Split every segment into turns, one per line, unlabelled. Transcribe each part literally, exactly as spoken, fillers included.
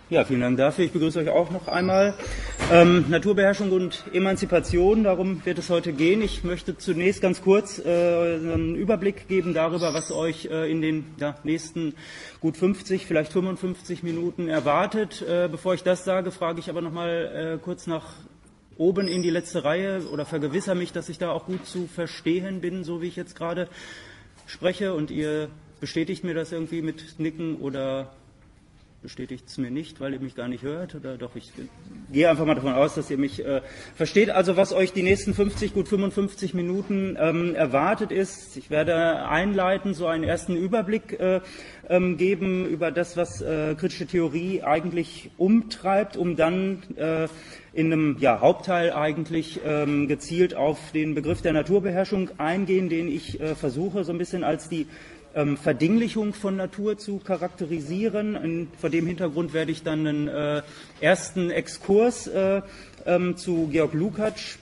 Ja, vielen Dank dafür. Ich begrüße euch auch noch einmal. Ähm, Naturbeherrschung und Emanzipation, darum wird es heute gehen. Ich möchte zunächst ganz kurz äh, einen Überblick geben darüber, was euch äh, in den ja, nächsten gut fünfzig, vielleicht fünfundfünfzig Minuten erwartet. Äh, bevor ich das sage, frage ich aber noch mal äh, kurz nach oben in die letzte Reihe oder vergewissere mich, dass ich da auch gut zu verstehen bin, so wie ich jetzt gerade spreche. Und ihr bestätigt mir das irgendwie mit Nicken oder bestätigt es mir nicht, weil ihr mich gar nicht hört, oder doch, ich gehe einfach mal davon aus, dass ihr mich äh, versteht. Also was euch die nächsten fünfzig, gut fünfundfünfzig Minuten ähm, erwartet ist, ich werde einleiten, so einen ersten Überblick äh, ähm, geben über das, was äh, kritische Theorie eigentlich umtreibt, um dann äh, in einem ja, Hauptteil eigentlich ähm, gezielt auf den Begriff der Naturbeherrschung eingehen, den ich äh, versuche, so ein bisschen als die Verdinglichung von Natur zu charakterisieren. Und vor dem Hintergrund werde ich dann einen äh, ersten Exkurs äh, ähm, zu Georg Lukács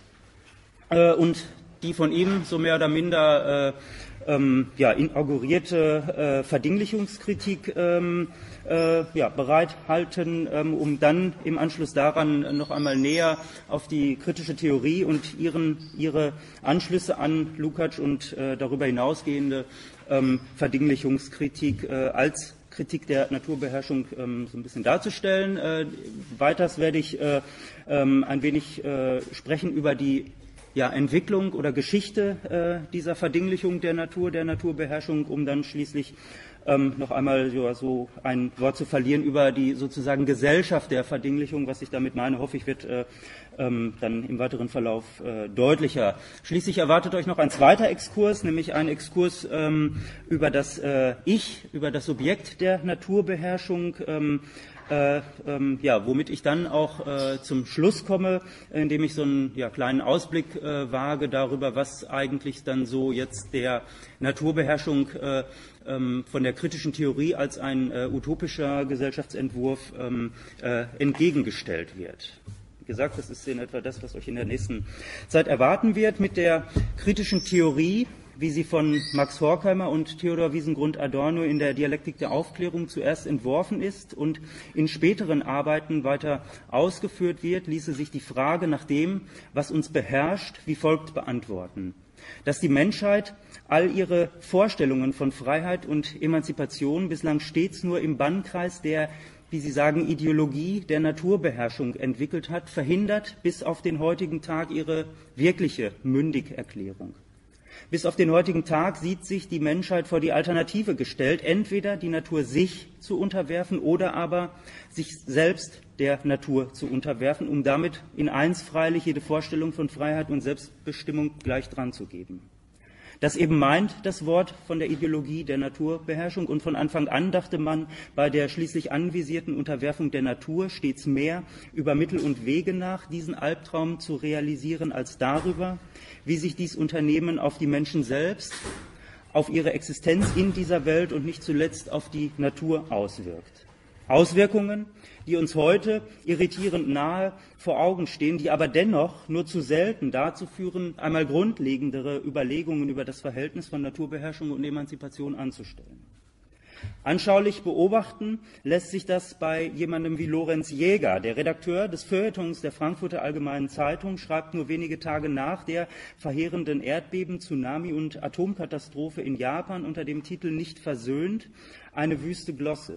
äh, und die von ihm so mehr oder minder äh, ähm, ja, inaugurierte äh, Verdinglichungskritik ähm, äh, ja, bereithalten, ähm, um dann im Anschluss daran noch einmal näher auf die kritische Theorie und ihren, ihre Anschlüsse an Lukács und äh, darüber hinausgehende ähm, Verdinglichungskritik äh, als Kritik der Naturbeherrschung ähm, so ein bisschen darzustellen. Äh, weiters werde ich äh, ähm, ein wenig äh, sprechen über die ja, Entwicklung oder Geschichte äh, dieser Verdinglichung der Natur, der Naturbeherrschung, um dann schließlich ähm, noch einmal ja, so ein Wort zu verlieren über die sozusagen Gesellschaft der Verdinglichung. Was ich damit meine, hoffe ich, wird äh, ähm, dann im weiteren Verlauf äh, deutlicher. Schließlich erwartet euch noch ein zweiter Exkurs, nämlich ein Exkurs ähm, über das äh, Ich, über das Subjekt der Naturbeherrschung, ähm, Äh, ähm, ja, womit ich dann auch äh, zum Schluss komme, indem ich so einen ja, kleinen Ausblick äh, wage darüber, was eigentlich dann so jetzt der Naturbeherrschung äh, ähm, von der kritischen Theorie als ein äh, utopischer Gesellschaftsentwurf ähm, äh, entgegengestellt wird. Wie gesagt, das ist in etwa das, was euch in der nächsten Zeit erwarten wird. Mit der kritischen Theorie, wie sie von Max Horkheimer und Theodor Wiesengrund-Adorno in der Dialektik der Aufklärung zuerst entworfen ist und in späteren Arbeiten weiter ausgeführt wird, ließe sich die Frage nach dem, was uns beherrscht, wie folgt beantworten: Dass die Menschheit all ihre Vorstellungen von Freiheit und Emanzipation bislang stets nur im Bannkreis der, wie Sie sagen, Ideologie der Naturbeherrschung entwickelt hat, verhindert bis auf den heutigen Tag ihre wirkliche Mündigerklärung. Bis auf den heutigen Tag sieht sich die Menschheit vor die Alternative gestellt, entweder die Natur sich zu unterwerfen oder aber sich selbst der Natur zu unterwerfen, um damit in eins freilich jede Vorstellung von Freiheit und Selbstbestimmung gleich dran zu geben. Das eben meint das Wort von der Ideologie der Naturbeherrschung, und von Anfang an dachte man bei der schließlich anvisierten Unterwerfung der Natur stets mehr über Mittel und Wege nach, diesen Albtraum zu realisieren, als darüber, wie sich dies Unternehmen auf die Menschen selbst, auf ihre Existenz in dieser Welt und nicht zuletzt auf die Natur auswirkt. Auswirkungen, die uns heute irritierend nahe vor Augen stehen, die aber dennoch nur zu selten dazu führen, einmal grundlegendere Überlegungen über das Verhältnis von Naturbeherrschung und Emanzipation anzustellen. Anschaulich beobachten lässt sich das bei jemandem wie Lorenz Jäger. Der Redakteur des Feuilletons der Frankfurter Allgemeinen Zeitung schreibt nur wenige Tage nach der verheerenden Erdbeben, Tsunami und Atomkatastrophe in Japan unter dem Titel »Nicht versöhnt« eine wüste Glosse.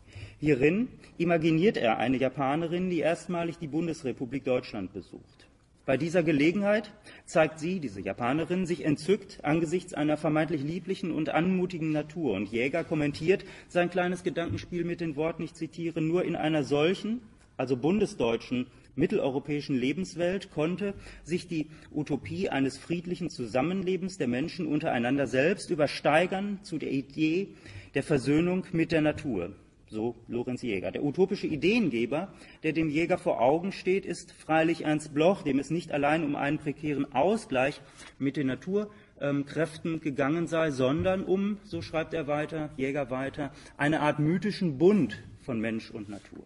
Hierin imaginiert er eine Japanerin, die erstmalig die Bundesrepublik Deutschland besucht. Bei dieser Gelegenheit zeigt sie, diese Japanerin, sich entzückt angesichts einer vermeintlich lieblichen und anmutigen Natur. Und Jäger kommentiert sein kleines Gedankenspiel mit den Worten, ich zitiere: Nur in einer solchen, also bundesdeutschen, mitteleuropäischen Lebenswelt konnte sich die Utopie eines friedlichen Zusammenlebens der Menschen untereinander selbst übersteigern zu der Idee der Versöhnung mit der Natur. So Lorenz Jäger. Der utopische Ideengeber, der dem Jäger vor Augen steht, ist freilich Ernst Bloch, dem es nicht allein um einen prekären Ausgleich mit den Naturkräften ähm, gegangen sei, sondern um, so schreibt er weiter, Jäger weiter, eine Art mythischen Bund von Mensch und Natur.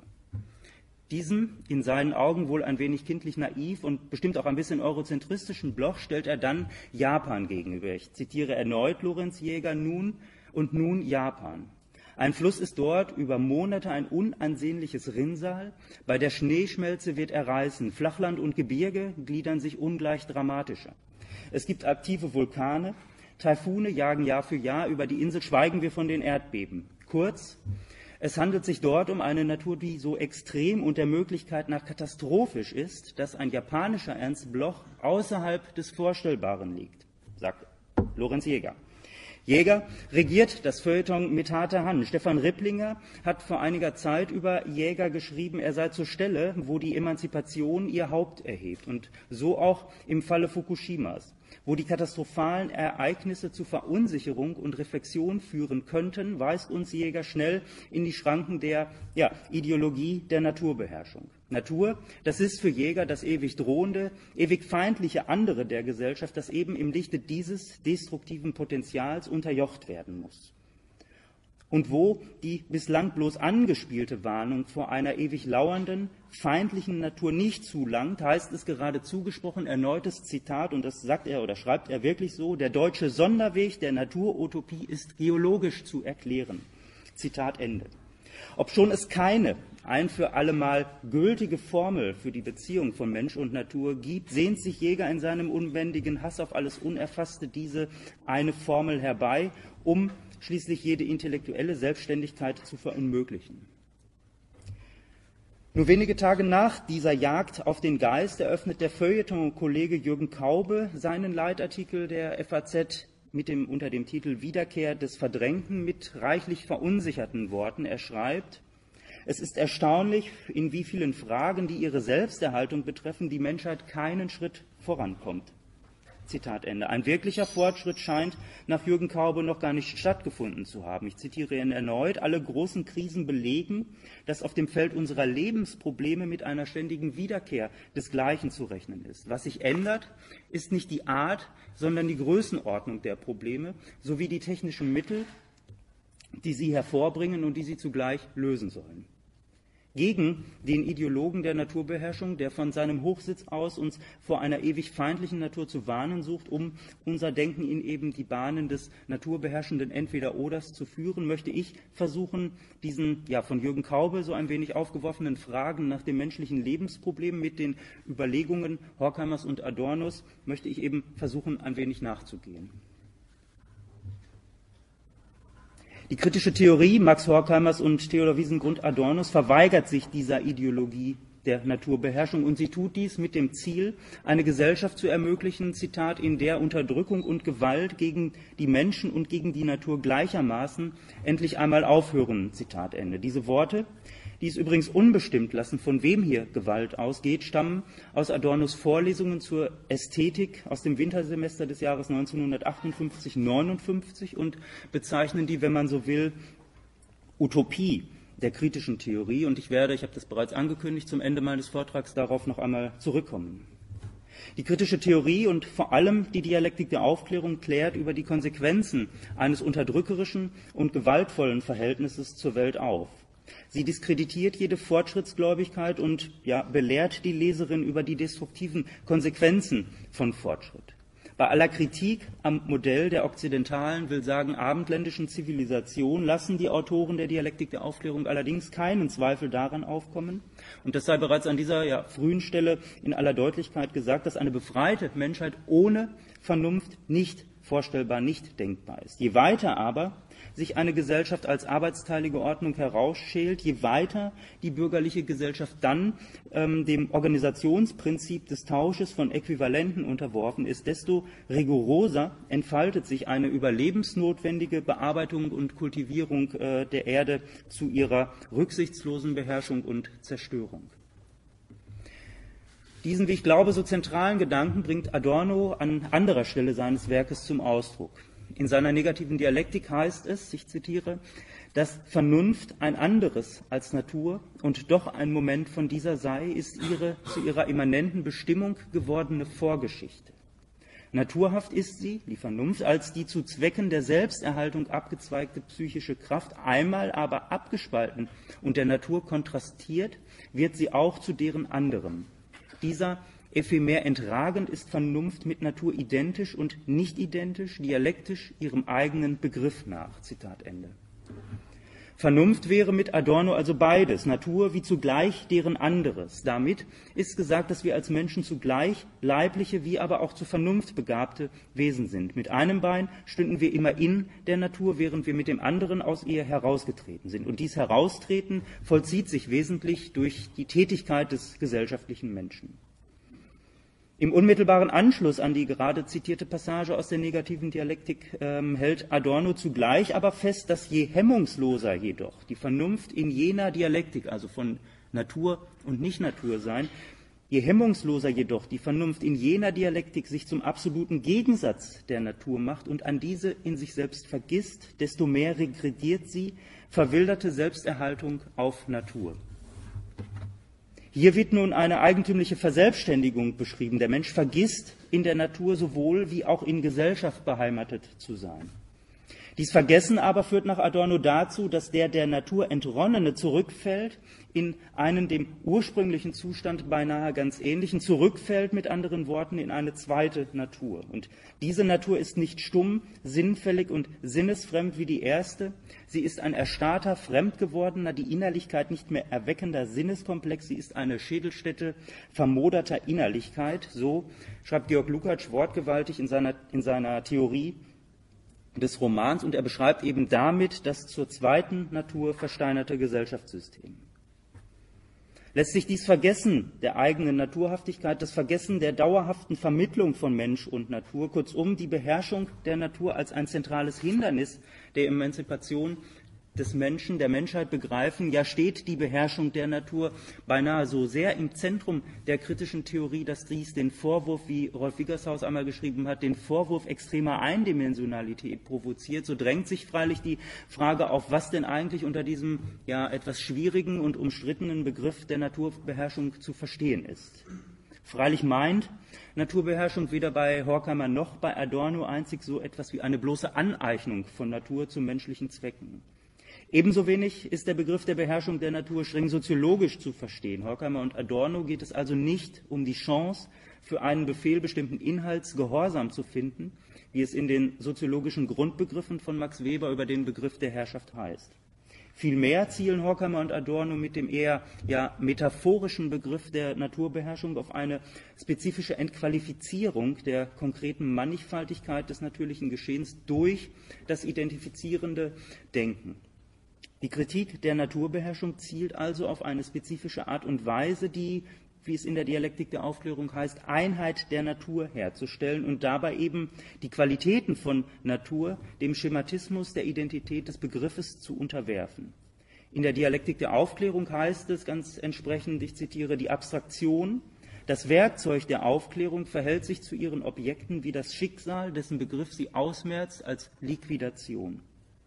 Diesem, in seinen Augen wohl ein wenig kindlich naiv und bestimmt auch ein bisschen eurozentristischen Bloch stellt er dann Japan gegenüber. Ich zitiere erneut Lorenz Jäger, nun und nun Japan. Ein Fluss ist dort über Monate ein unansehnliches Rinnsal, bei der Schneeschmelze wird er reißen, Flachland und Gebirge gliedern sich ungleich dramatischer. Es gibt aktive Vulkane, Taifune jagen Jahr für Jahr über die Insel, schweigen wir von den Erdbeben. Kurz, es handelt sich dort um eine Natur, die so extrem und der Möglichkeit nach katastrophisch ist, dass ein japanischer Ernst Bloch außerhalb des Vorstellbaren liegt, sagt Lorenz Jäger. Jäger regiert das Feuilleton mit harter Hand. Stefan Ripplinger hat vor einiger Zeit über Jäger geschrieben, er sei zur Stelle, wo die Emanzipation ihr Haupt erhebt. Und so auch im Falle Fukushimas. Wo die katastrophalen Ereignisse zu Verunsicherung und Reflexion führen könnten, weist uns Jäger schnell in die Schranken der ja, Ideologie der Naturbeherrschung. Natur, das ist für Jäger das ewig drohende, ewig feindliche andere der Gesellschaft, das eben im Lichte dieses destruktiven Potenzials unterjocht werden muss. Und wo die bislang bloß angespielte Warnung vor einer ewig lauernden, feindlichen Natur nicht zulangt, heißt es gerade zugesprochen, erneutes Zitat, und das sagt er oder schreibt er wirklich so, der deutsche Sonderweg der Naturutopie ist geologisch zu erklären. Zitat Ende. Obschon es keine ein für allemal gültige Formel für die Beziehung von Mensch und Natur gibt, sehnt sich Jäger in seinem unbändigen Hass auf alles Unerfasste diese eine Formel herbei, um schließlich jede intellektuelle Selbstständigkeit zu verunmöglichen. Nur wenige Tage nach dieser Jagd auf den Geist eröffnet der Feuilleton-Kollege Jürgen Kaube seinen Leitartikel der F A Z mit dem, unter dem Titel Wiederkehr des Verdrängten mit reichlich verunsicherten Worten. Er schreibt, es ist erstaunlich, in wie vielen Fragen, die ihre Selbsterhaltung betreffen, die Menschheit keinen Schritt vorankommt. Zitat Ende. Ein wirklicher Fortschritt scheint nach Jürgen Kaube noch gar nicht stattgefunden zu haben. Ich zitiere ihn erneut. Alle großen Krisen belegen, dass auf dem Feld unserer Lebensprobleme mit einer ständigen Wiederkehr desgleichen zu rechnen ist. Was sich ändert, ist nicht die Art, sondern die Größenordnung der Probleme sowie die technischen Mittel, die sie hervorbringen und die sie zugleich lösen sollen. Gegen den Ideologen der Naturbeherrschung, der von seinem Hochsitz aus uns vor einer ewig feindlichen Natur zu warnen sucht, um unser Denken in eben die Bahnen des naturbeherrschenden Entweder-Oders zu führen, möchte ich versuchen, diesen ja von Jürgen Kaube so ein wenig aufgeworfenen Fragen nach dem menschlichen Lebensproblem mit den Überlegungen Horkheimers und Adornos, möchte ich eben versuchen, ein wenig nachzugehen. Die kritische Theorie Max Horkheimers und Theodor Wiesengrund Adornos verweigert sich dieser Ideologie der Naturbeherrschung, und sie tut dies mit dem Ziel, eine Gesellschaft zu ermöglichen, Zitat, in der Unterdrückung und Gewalt gegen die Menschen und gegen die Natur gleichermaßen endlich einmal aufhören, Zitat Ende. Diese Worte, die es übrigens unbestimmt lassen, von wem hier Gewalt ausgeht, stammen aus Adornos Vorlesungen zur Ästhetik aus dem Wintersemester des Jahres neunzehnhundertachtundfünfzig neunundfünfzig und bezeichnen die, wenn man so will, Utopie der kritischen Theorie. Und ich werde, ich habe das bereits angekündigt, zum Ende meines Vortrags darauf noch einmal zurückkommen. Die kritische Theorie und vor allem die Dialektik der Aufklärung klärt über die Konsequenzen eines unterdrückerischen und gewaltvollen Verhältnisses zur Welt auf. Sie diskreditiert jede Fortschrittsgläubigkeit und ja, belehrt die Leserin über die destruktiven Konsequenzen von Fortschritt. Bei aller Kritik am Modell der okzidentalen, will sagen abendländischen Zivilisation, lassen die Autoren der Dialektik der Aufklärung allerdings keinen Zweifel daran aufkommen, und das sei bereits an dieser ja, frühen Stelle in aller Deutlichkeit gesagt, dass eine befreite Menschheit ohne Vernunft nicht vorstellbar, nicht denkbar ist. Je weiter aber sich eine Gesellschaft als arbeitsteilige Ordnung herausschält, je weiter die bürgerliche Gesellschaft dann ähm, dem Organisationsprinzip des Tausches von Äquivalenten unterworfen ist, desto rigoroser entfaltet sich eine überlebensnotwendige Bearbeitung und Kultivierung äh, der Erde zu ihrer rücksichtslosen Beherrschung und Zerstörung. Diesen, wie ich glaube, so zentralen Gedanken bringt Adorno an anderer Stelle seines Werkes zum Ausdruck. In seiner negativen Dialektik heißt es, ich zitiere, dass Vernunft ein anderes als Natur und doch ein Moment von dieser sei, ist ihre zu ihrer immanenten Bestimmung gewordene Vorgeschichte. Naturhaft ist sie, die Vernunft, als die zu Zwecken der Selbsterhaltung abgezweigte psychische Kraft, einmal aber abgespalten und der Natur kontrastiert, wird sie auch zu deren anderem. Dieser ephemer entragend ist Vernunft mit Natur identisch und nicht identisch, dialektisch ihrem eigenen Begriff nach. Zitat Ende. Vernunft wäre mit Adorno also beides, Natur wie zugleich deren anderes. Damit ist gesagt, dass wir als Menschen zugleich leibliche wie aber auch zu Vernunft begabte Wesen sind. Mit einem Bein stünden wir immer in der Natur, während wir mit dem anderen aus ihr herausgetreten sind. Und dies Heraustreten vollzieht sich wesentlich durch die Tätigkeit des gesellschaftlichen Menschen. Im unmittelbaren Anschluss an die gerade zitierte Passage aus der negativen Dialektik ähm, hält Adorno zugleich aber fest, dass je hemmungsloser jedoch die Vernunft in jener Dialektik, also von Natur und Nicht-Natur-Sein, je hemmungsloser jedoch die Vernunft in jener Dialektik sich zum absoluten Gegensatz der Natur macht und an diese in sich selbst vergisst, desto mehr regrediert sie, verwilderte Selbsterhaltung auf Natur. Hier wird nun eine eigentümliche Verselbstständigung beschrieben. Der Mensch vergisst, in der Natur sowohl wie auch in Gesellschaft beheimatet zu sein. Dies Vergessen aber führt nach Adorno dazu, dass der der Natur Entronnene zurückfällt in einen dem ursprünglichen Zustand beinahe ganz ähnlichen, zurückfällt mit anderen Worten in eine zweite Natur. Und diese Natur ist nicht stumm, sinnfällig und sinnesfremd wie die erste. Sie ist ein erstarrter, fremd gewordener, die Innerlichkeit nicht mehr erweckender Sinneskomplex. Sie ist eine Schädelstätte vermoderter Innerlichkeit. So schreibt Georg Lukács wortgewaltig in seiner, in seiner Theorie des Romans, und er beschreibt eben damit das zur zweiten Natur versteinerte Gesellschaftssystem. Lässt sich dies Vergessen der eigenen Naturhaftigkeit, das Vergessen der dauerhaften Vermittlung von Mensch und Natur, kurzum die Beherrschung der Natur als ein zentrales Hindernis der Emanzipation des Menschen, der Menschheit begreifen, ja steht die Beherrschung der Natur beinahe so sehr im Zentrum der kritischen Theorie, dass dies den Vorwurf, wie Rolf Wiggershaus einmal geschrieben hat, den Vorwurf extremer Eindimensionalität provoziert. So drängt sich freilich die Frage auf, was denn eigentlich unter diesem ja etwas schwierigen und umstrittenen Begriff der Naturbeherrschung zu verstehen ist. Freilich meint Naturbeherrschung weder bei Horkheimer noch bei Adorno einzig so etwas wie eine bloße Aneignung von Natur zu menschlichen Zwecken. Ebenso wenig ist der Begriff der Beherrschung der Natur streng soziologisch zu verstehen. Horkheimer und Adorno geht es also nicht um die Chance, für einen Befehl bestimmten Inhalts Gehorsam zu finden, wie es in den soziologischen Grundbegriffen von Max Weber über den Begriff der Herrschaft heißt. Vielmehr zielen Horkheimer und Adorno mit dem eher ja, metaphorischen Begriff der Naturbeherrschung auf eine spezifische Entqualifizierung der konkreten Mannigfaltigkeit des natürlichen Geschehens durch das identifizierende Denken. Die Kritik der Naturbeherrschung zielt also auf eine spezifische Art und Weise, die, wie es in der Dialektik der Aufklärung heißt, Einheit der Natur herzustellen und dabei eben die Qualitäten von Natur dem Schematismus der Identität des Begriffes zu unterwerfen. In der Dialektik der Aufklärung heißt es ganz entsprechend, ich zitiere, die Abstraktion, das Werkzeug der Aufklärung, verhält sich zu ihren Objekten wie das Schicksal, dessen Begriff sie ausmerzt als Liquidation.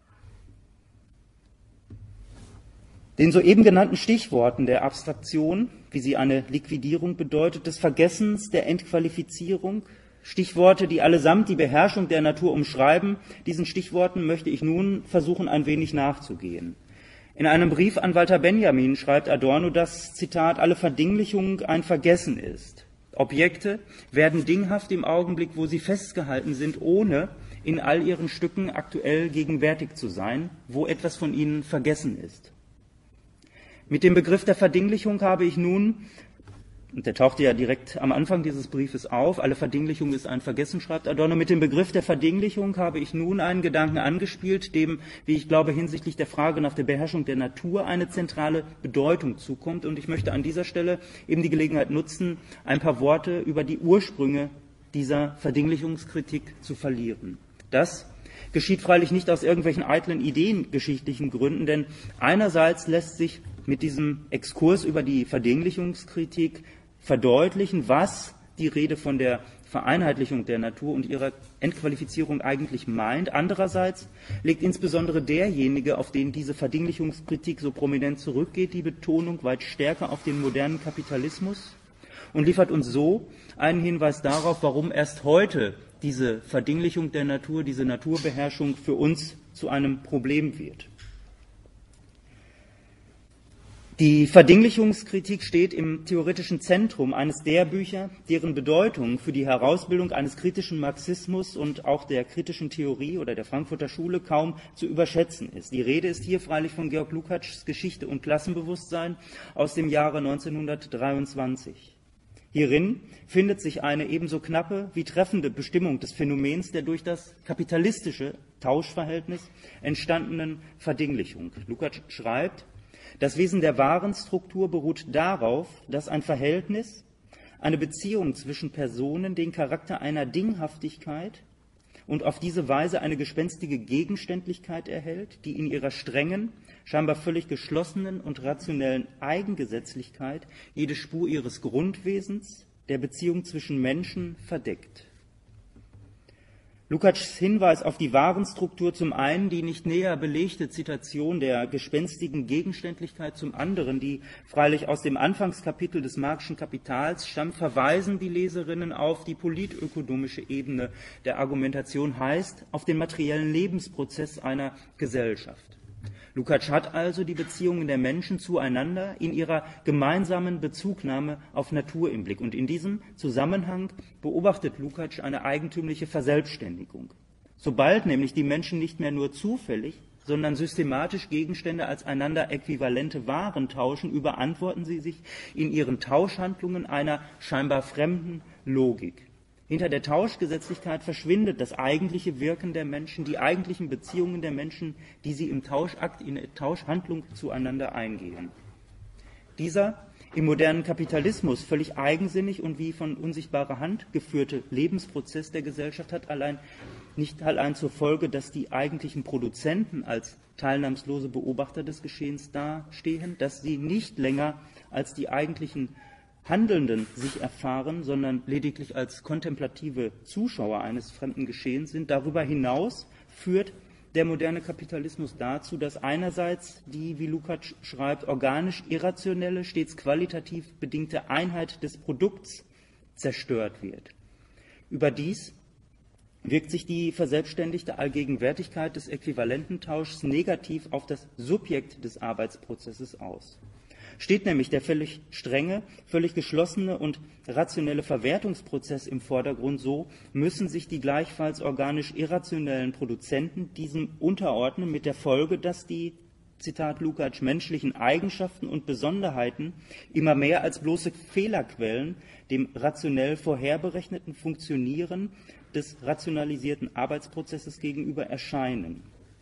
Den soeben genannten Stichworten der Abstraktion, wie sie eine Liquidierung bedeutet, des Vergessens, der Entqualifizierung, Stichworte, die allesamt die Beherrschung der Natur umschreiben, diesen Stichworten möchte ich nun versuchen, ein wenig nachzugehen. In einem Brief an Walter Benjamin schreibt Adorno, dass, Zitat, alle Verdinglichung ein Vergessen ist. Objekte werden dinghaft im Augenblick, wo sie festgehalten sind, ohne in all ihren Stücken aktuell gegenwärtig zu sein, wo etwas von ihnen vergessen ist. Mit dem Begriff der Verdinglichung habe ich nun, und der tauchte ja direkt am Anfang dieses Briefes auf, alle Verdinglichung ist ein Vergessen, schreibt Adorno, mit dem Begriff der Verdinglichung habe ich nun einen Gedanken angespielt, dem, wie ich glaube, hinsichtlich der Frage nach der Beherrschung der Natur eine zentrale Bedeutung zukommt. Und ich möchte an dieser Stelle eben die Gelegenheit nutzen, ein paar Worte über die Ursprünge dieser Verdinglichungskritik zu verlieren. Das geschieht freilich nicht aus irgendwelchen eitlen ideengeschichtlichen Gründen, denn einerseits lässt sich mit diesem Exkurs über die Verdinglichungskritik verdeutlichen, was die Rede von der Vereinheitlichung der Natur und ihrer Entqualifizierung eigentlich meint. Andererseits legt insbesondere derjenige, auf den diese Verdinglichungskritik so prominent zurückgeht, die Betonung weit stärker auf den modernen Kapitalismus und liefert uns so einen Hinweis darauf, warum erst heute diese Verdinglichung der Natur, diese Naturbeherrschung für uns zu einem Problem wird. Die Verdinglichungskritik steht im theoretischen Zentrum eines der Bücher, deren Bedeutung für die Herausbildung eines kritischen Marxismus und auch der kritischen Theorie oder der Frankfurter Schule kaum zu überschätzen ist. Die Rede ist hier freilich von Georg Lukács Geschichte und Klassenbewusstsein aus dem Jahre neunzehnhundertdreiundzwanzig. Hierin findet sich eine ebenso knappe wie treffende Bestimmung des Phänomens der durch das kapitalistische Tauschverhältnis entstandenen Verdinglichung. Lukács schreibt: Das Wesen der Warenstruktur beruht darauf, dass ein Verhältnis, eine Beziehung zwischen Personen den Charakter einer Dinghaftigkeit und auf diese Weise eine gespenstige Gegenständlichkeit erhält, die in ihrer strengen, scheinbar völlig geschlossenen und rationellen Eigengesetzlichkeit jede Spur ihres Grundwesens, der Beziehung zwischen Menschen, verdeckt. Lukács Hinweis auf die Warenstruktur, zum einen die nicht näher belegte Zitation der gespenstigen Gegenständlichkeit, zum anderen die freilich aus dem Anfangskapitel des Marxischen Kapitals stammt, verweisen die Leserinnen auf die politökonomische Ebene der Argumentation, heißt auf den materiellen Lebensprozess einer Gesellschaft. Lukács hat also die Beziehungen der Menschen zueinander in ihrer gemeinsamen Bezugnahme auf Natur im Blick. Und in diesem Zusammenhang beobachtet Lukács eine eigentümliche Verselbstständigung. Sobald nämlich die Menschen nicht mehr nur zufällig, sondern systematisch Gegenstände als einander äquivalente Waren tauschen, überantworten sie sich in ihren Tauschhandlungen einer scheinbar fremden Logik. Hinter der Tauschgesetzlichkeit verschwindet das eigentliche Wirken der Menschen, die eigentlichen Beziehungen der Menschen, die sie im Tauschakt, in der Tauschhandlung zueinander eingehen. Dieser im modernen Kapitalismus völlig eigensinnig und wie von unsichtbarer Hand geführte Lebensprozess der Gesellschaft hat allein nicht allein zur Folge, dass die eigentlichen Produzenten als teilnahmslose Beobachter des Geschehens dastehen, dass sie nicht länger als die eigentlichen Handelnden sich erfahren, sondern lediglich als kontemplative Zuschauer eines fremden Geschehens sind. Darüber hinaus führt der moderne Kapitalismus dazu, dass einerseits die, wie Lukács schreibt, organisch irrationelle, stets qualitativ bedingte Einheit des Produkts zerstört wird. Überdies wirkt sich die verselbstständigte Allgegenwärtigkeit des Äquivalententauschs negativ auf das Subjekt des Arbeitsprozesses aus. Steht nämlich der völlig strenge, völlig geschlossene und rationelle Verwertungsprozess im Vordergrund, so müssen sich die gleichfalls organisch irrationellen Produzenten diesem unterordnen, mit der Folge, dass die, Zitat Lukács, menschlichen Eigenschaften und Besonderheiten immer mehr als bloße Fehlerquellen dem rationell vorherberechneten Funktionieren des rationalisierten Arbeitsprozesses gegenüber erscheinen.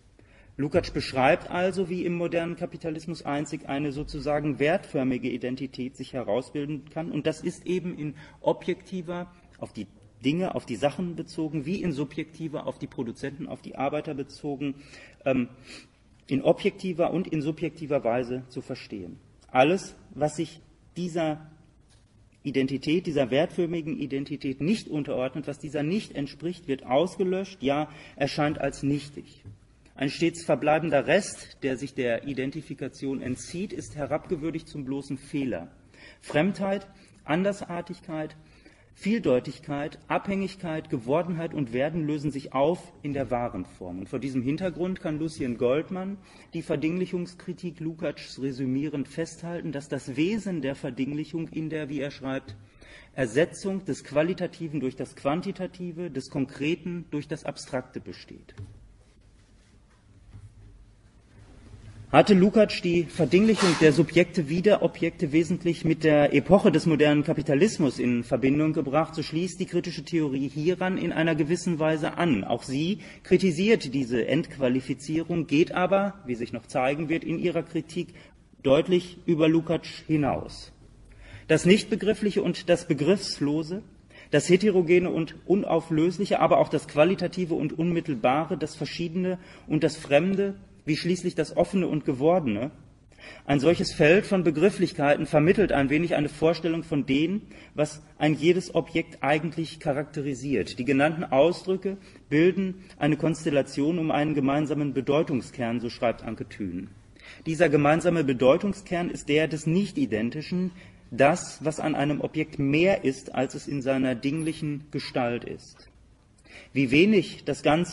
Lukács beschreibt also, wie im modernen Kapitalismus einzig eine sozusagen wertförmige Identität sich herausbilden kann. Und das ist eben in objektiver, auf die Dinge, auf die Sachen bezogen, wie in subjektiver, auf die Produzenten, auf die Arbeiter bezogen, ähm, in objektiver und in subjektiver Weise zu verstehen. Alles, was sich dieser Identität, dieser wertförmigen Identität nicht unterordnet, was dieser nicht entspricht, wird ausgelöscht, ja, erscheint als nichtig. Ein stets verbleibender Rest, der sich der Identifikation entzieht, ist herabgewürdigt zum bloßen Fehler. Fremdheit, Andersartigkeit, Vieldeutigkeit, Abhängigkeit, Gewordenheit und Werden lösen sich auf in der wahren Form. Und vor diesem Hintergrund kann Lucien Goldmann die Verdinglichungskritik Lukács resümierend festhalten, dass das Wesen der Verdinglichung in der, wie er schreibt, Ersetzung des Qualitativen durch das Quantitative, des Konkreten durch das Abstrakte besteht. Hatte Lukács die Verdinglichung der Subjekte wie der Objekte wesentlich mit der Epoche des modernen Kapitalismus in Verbindung gebracht, so schließt die kritische Theorie hieran in einer gewissen Weise an. Auch sie kritisiert diese Entqualifizierung, geht aber, wie sich noch zeigen wird, in ihrer Kritik deutlich über Lukács hinaus. Das Nichtbegriffliche und das Begriffslose, das Heterogene und Unauflösliche, aber auch das Qualitative und Unmittelbare, das Verschiedene und das Fremde, wie schließlich das Offene und Gewordene. Ein solches Feld von Begrifflichkeiten vermittelt ein wenig eine Vorstellung von dem, was ein jedes Objekt eigentlich charakterisiert. Die genannten Ausdrücke bilden eine Konstellation um einen gemeinsamen Bedeutungskern, so schreibt Anke Thün. Dieser gemeinsame Bedeutungskern ist der des Nicht-Identischen, das, was an einem Objekt mehr ist, als es in seiner dinglichen Gestalt ist. Wie wenig das Ganze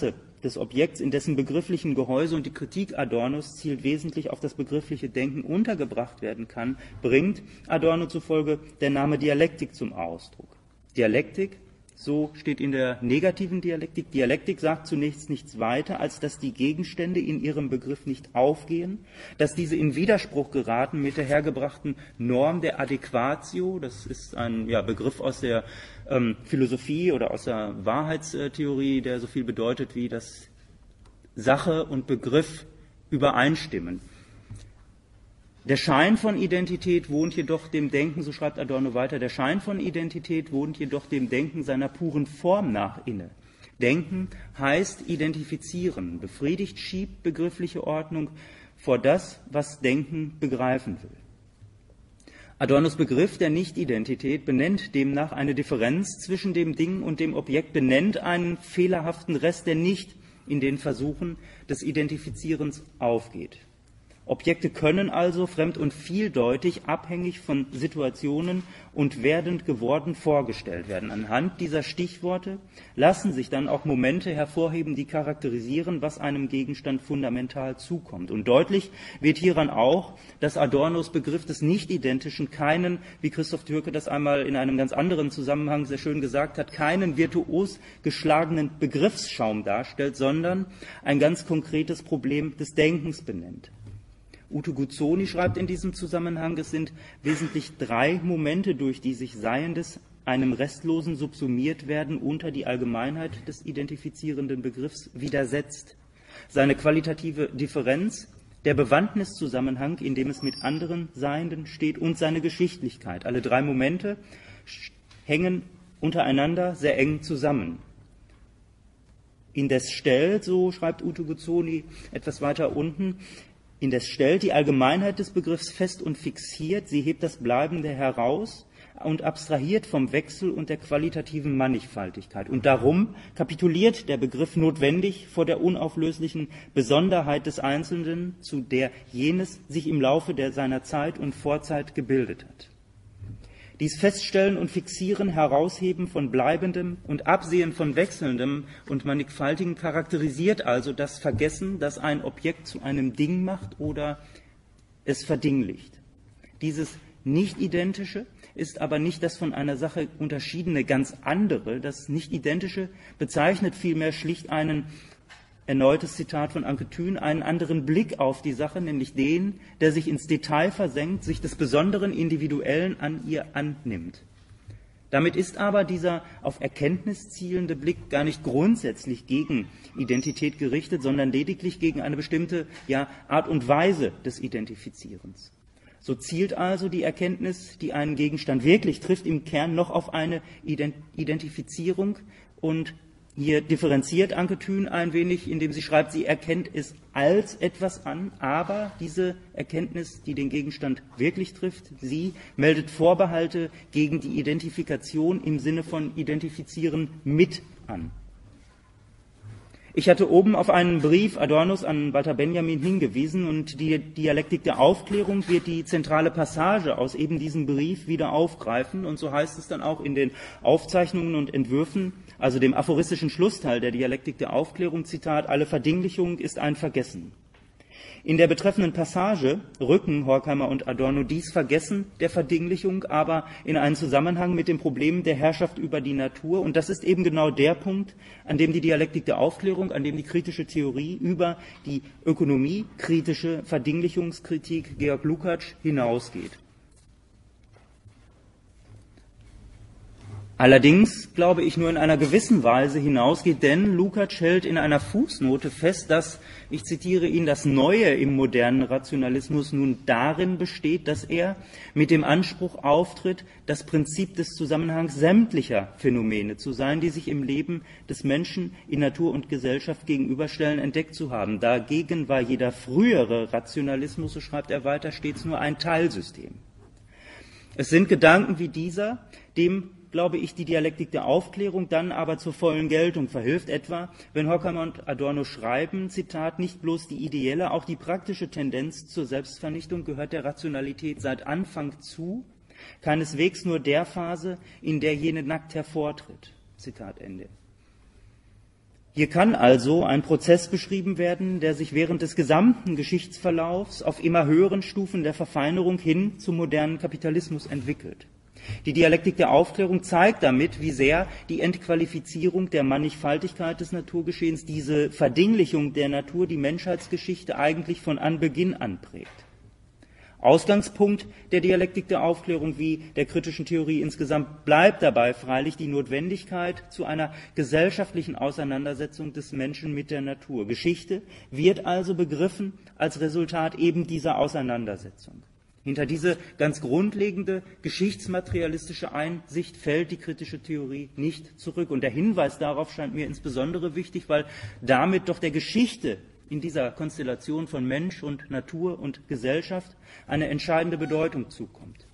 des Objekts in dessen begrifflichen Gehäuse und die Kritik Adornos zielt wesentlich auf das begriffliche Denken untergebracht werden kann, bringt Adorno zufolge der Name Dialektik zum Ausdruck. Dialektik, so steht in der negativen Dialektik, Dialektik sagt zunächst nichts weiter, als dass die Gegenstände in ihrem Begriff nicht aufgehen, dass diese in Widerspruch geraten mit der hergebrachten Norm der Adäquatio, das ist ein ja, Begriff aus der ähm, Philosophie oder aus der Wahrheitstheorie, der so viel bedeutet wie, dass Sache und Begriff übereinstimmen. Der Schein von Identität wohnt jedoch dem Denken, so schreibt Adorno weiter, der Schein von Identität wohnt jedoch dem Denken seiner puren Form nach inne. Denken heißt identifizieren, befriedigt, schiebt begriffliche Ordnung vor das, was Denken begreifen will. Adornos Begriff der Nichtidentität benennt demnach eine Differenz zwischen dem Ding und dem Objekt, benennt einen fehlerhaften Rest, der nicht in den Versuchen des Identifizierens aufgeht. Objekte können also fremd und vieldeutig, abhängig von Situationen und werdend geworden vorgestellt werden. Anhand dieser Stichworte lassen sich dann auch Momente hervorheben, die charakterisieren, was einem Gegenstand fundamental zukommt. Und deutlich wird hieran auch, dass Adornos Begriff des Nicht-Identischen keinen, wie Christoph Türke das einmal in einem ganz anderen Zusammenhang sehr schön gesagt hat, keinen virtuos geschlagenen Begriffsschaum darstellt, sondern ein ganz konkretes Problem des Denkens benennt. Uto Guzzoni schreibt in diesem Zusammenhang, es sind wesentlich drei Momente, durch die sich Seiendes einem Restlosen subsumiert werden, unter die Allgemeinheit des identifizierenden Begriffs widersetzt. Seine qualitative Differenz, der Bewandtniszusammenhang, in dem es mit anderen Seienden steht, und seine Geschichtlichkeit. Alle drei Momente hängen untereinander sehr eng zusammen. Indes stellt, so schreibt Uto Guzzoni etwas weiter unten, Indes stellt die Allgemeinheit des Begriffs fest und fixiert, sie hebt das Bleibende heraus und abstrahiert vom Wechsel und der qualitativen Mannigfaltigkeit. Und darum kapituliert der Begriff notwendig vor der unauflöslichen Besonderheit des Einzelnen, zu der jenes sich im Laufe der seiner Zeit und Vorzeit gebildet hat. Dies Feststellen und Fixieren, Herausheben von Bleibendem und Absehen von Wechselndem und Mannigfaltigen charakterisiert also das Vergessen, das ein Objekt zu einem Ding macht oder es verdinglicht. Dieses Nicht-Identische ist aber nicht das von einer Sache unterschiedene ganz andere. Das Nicht-Identische bezeichnet vielmehr schlicht einen, erneutes Zitat von Anke Thün, einen anderen Blick auf die Sache, nämlich den, der sich ins Detail versenkt, sich des besonderen Individuellen an ihr annimmt. Damit ist aber dieser auf Erkenntnis zielende Blick gar nicht grundsätzlich gegen Identität gerichtet, sondern lediglich gegen eine bestimmte ja, Art und Weise des Identifizierens. So zielt also die Erkenntnis, die einen Gegenstand wirklich trifft, im Kern noch auf eine Identifizierung, und hier differenziert Anke Thün ein wenig, indem sie schreibt, sie erkennt es als etwas an, aber diese Erkenntnis, die den Gegenstand wirklich trifft, sie meldet Vorbehalte gegen die Identifikation im Sinne von identifizieren mit an. Ich hatte oben auf einen Brief Adornos an Walter Benjamin hingewiesen, und die Dialektik der Aufklärung wird die zentrale Passage aus eben diesem Brief wieder aufgreifen, und so heißt es dann auch in den Aufzeichnungen und Entwürfen, also dem aphoristischen Schlussteil der Dialektik der Aufklärung, Zitat, alle Verdinglichung ist ein Vergessen. In der betreffenden Passage rücken Horkheimer und Adorno dies Vergessen der Verdinglichung aber in einen Zusammenhang mit dem Problem der Herrschaft über die Natur. Und das ist eben genau der Punkt, an dem die Dialektik der Aufklärung, an dem die kritische Theorie über die ökonomiekritische Verdinglichungskritik Georg Lukács hinausgeht. Allerdings, glaube ich, nur in einer gewissen Weise hinausgeht, denn Lukács hält in einer Fußnote fest, dass, ich zitiere ihn, das Neue im modernen Rationalismus nun darin besteht, dass er mit dem Anspruch auftritt, das Prinzip des Zusammenhangs sämtlicher Phänomene zu sein, die sich im Leben des Menschen in Natur und Gesellschaft gegenüberstellen, entdeckt zu haben. Dagegen war jeder frühere Rationalismus, so schreibt er weiter, stets nur ein Teilsystem. Es sind Gedanken wie dieser, dem glaube ich, die Dialektik der Aufklärung dann aber zur vollen Geltung verhilft, etwa, wenn Horkheimer und Adorno schreiben, Zitat, nicht bloß die ideelle, auch die praktische Tendenz zur Selbstvernichtung gehört der Rationalität seit Anfang zu, keineswegs nur der Phase, in der jene nackt hervortritt. Zitat Ende. Hier kann also ein Prozess beschrieben werden, der sich während des gesamten Geschichtsverlaufs auf immer höheren Stufen der Verfeinerung hin zum modernen Kapitalismus entwickelt. Die Dialektik der Aufklärung zeigt damit, wie sehr die Entqualifizierung der Mannigfaltigkeit des Naturgeschehens, diese Verdinglichung der Natur, die Menschheitsgeschichte eigentlich von Anbeginn an prägt. Ausgangspunkt der Dialektik der Aufklärung wie der kritischen Theorie insgesamt bleibt dabei freilich die Notwendigkeit zu einer gesellschaftlichen Auseinandersetzung des Menschen mit der Natur. Geschichte wird also begriffen als Resultat eben dieser Auseinandersetzung. Hinter diese ganz grundlegende geschichtsmaterialistische Einsicht fällt die kritische Theorie nicht zurück. Und der Hinweis darauf scheint mir insbesondere wichtig, weil damit doch der Geschichte in dieser Konstellation von Mensch und Natur und Gesellschaft eine entscheidende Bedeutung zukommt.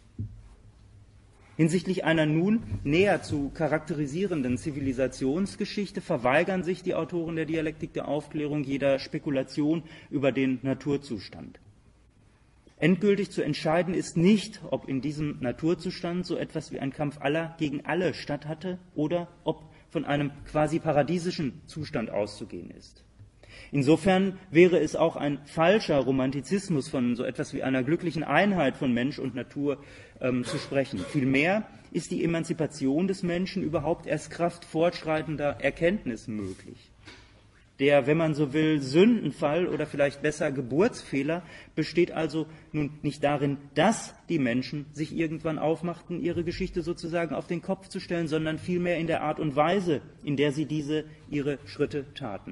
Hinsichtlich einer nun näher zu charakterisierenden Zivilisationsgeschichte verweigern sich die Autoren der Dialektik der Aufklärung jeder Spekulation über den Naturzustand. Endgültig zu entscheiden ist nicht, ob in diesem Naturzustand so etwas wie ein Kampf aller gegen alle statt hatte oder ob von einem quasi paradiesischen Zustand auszugehen ist. Insofern wäre es auch ein falscher Romantizismus von so etwas wie einer glücklichen Einheit von Mensch und Natur ähm, zu sprechen. Vielmehr ist die Emanzipation des Menschen überhaupt erst Kraft fortschreitender Erkenntnis möglich. Der, wenn man so will, Sündenfall oder vielleicht besser Geburtsfehler besteht also nun nicht darin, dass die Menschen sich irgendwann aufmachten, ihre Geschichte sozusagen auf den Kopf zu stellen, sondern vielmehr in der Art und Weise, in der sie diese ihre Schritte taten.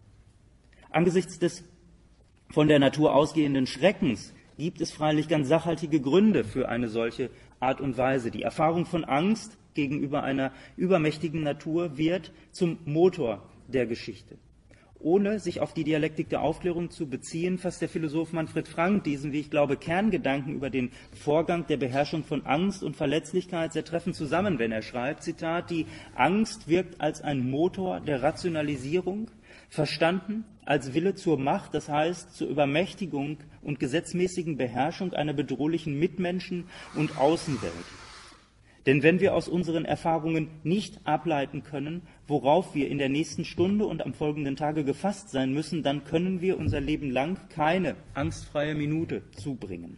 Angesichts des von der Natur ausgehenden Schreckens gibt es freilich ganz sachhaltige Gründe für eine solche Art und Weise. Die Erfahrung von Angst gegenüber einer übermächtigen Natur wird zum Motor der Geschichte. Ohne sich auf die Dialektik der Aufklärung zu beziehen, fasst der Philosoph Manfred Frank diesen, wie ich glaube, Kerngedanken über den Vorgang der Beherrschung von Angst und Verletzlichkeit sehr treffend zusammen, wenn er schreibt, Zitat, die Angst wirkt als ein Motor der Rationalisierung, verstanden als Wille zur Macht, das heißt zur Übermächtigung und gesetzmäßigen Beherrschung einer bedrohlichen Mitmenschen- und Außenwelt. Denn wenn wir aus unseren Erfahrungen nicht ableiten können, worauf wir in der nächsten Stunde und am folgenden Tage gefasst sein müssen, dann können wir unser Leben lang keine angstfreie Minute zubringen.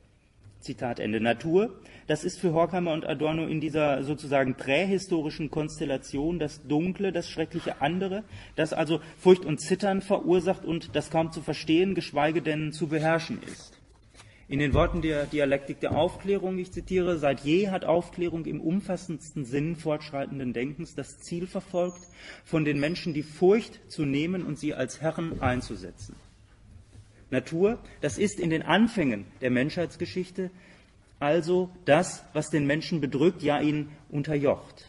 Zitat Ende. Natur, das ist für Horkheimer und Adorno in dieser sozusagen prähistorischen Konstellation das Dunkle, das schreckliche andere, das also Furcht und Zittern verursacht und das kaum zu verstehen, geschweige denn zu beherrschen ist. In den Worten der Dialektik der Aufklärung, ich zitiere, seit je hat Aufklärung im umfassendsten Sinn fortschreitenden Denkens das Ziel verfolgt, von den Menschen die Furcht zu nehmen und sie als Herren einzusetzen. Natur, das ist in den Anfängen der Menschheitsgeschichte also das, was den Menschen bedrückt, ja ihn unterjocht.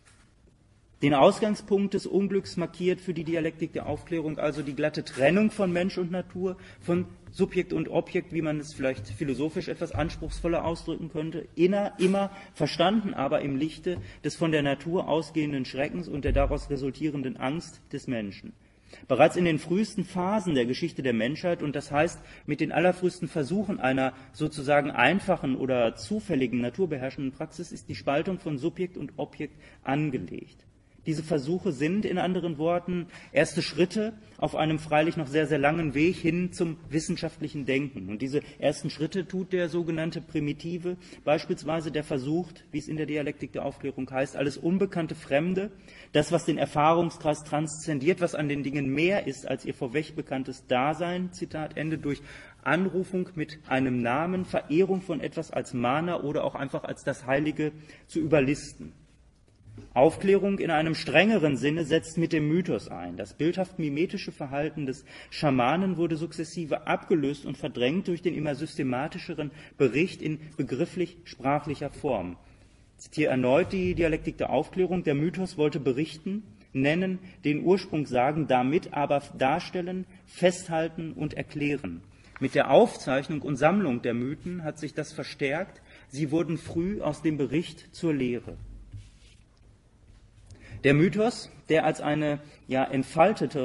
Den Ausgangspunkt des Unglücks markiert für die Dialektik der Aufklärung also die glatte Trennung von Mensch und Natur, von Subjekt und Objekt, wie man es vielleicht philosophisch etwas anspruchsvoller ausdrücken könnte, inner, immer verstanden aber im Lichte des von der Natur ausgehenden Schreckens und der daraus resultierenden Angst des Menschen. Bereits in den frühesten Phasen der Geschichte der Menschheit, und das heißt mit den allerfrühesten Versuchen einer sozusagen einfachen oder zufälligen naturbeherrschenden Praxis, ist die Spaltung von Subjekt und Objekt angelegt. Diese Versuche sind, in anderen Worten, erste Schritte auf einem freilich noch sehr, sehr langen Weg hin zum wissenschaftlichen Denken. Und diese ersten Schritte tut der sogenannte Primitive, beispielsweise der versucht, wie es in der Dialektik der Aufklärung heißt, alles unbekannte Fremde, das, was den Erfahrungskreis transzendiert, was an den Dingen mehr ist als ihr vorweg bekanntes Dasein, Zitat Ende, durch Anrufung mit einem Namen, Verehrung von etwas als Mana oder auch einfach als das Heilige zu überlisten. Aufklärung in einem strengeren Sinne setzt mit dem Mythos ein. Das bildhaft-mimetische Verhalten des Schamanen wurde sukzessive abgelöst und verdrängt durch den immer systematischeren Bericht in begrifflich-sprachlicher Form. Ich zitiere erneut die Dialektik der Aufklärung. Der Mythos wollte berichten, nennen, den Ursprung sagen, damit aber darstellen, festhalten und erklären. Mit der Aufzeichnung und Sammlung der Mythen hat sich das verstärkt. Sie wurden früh aus dem Bericht zur Lehre. Der Mythos, der als eine ja, entfaltetere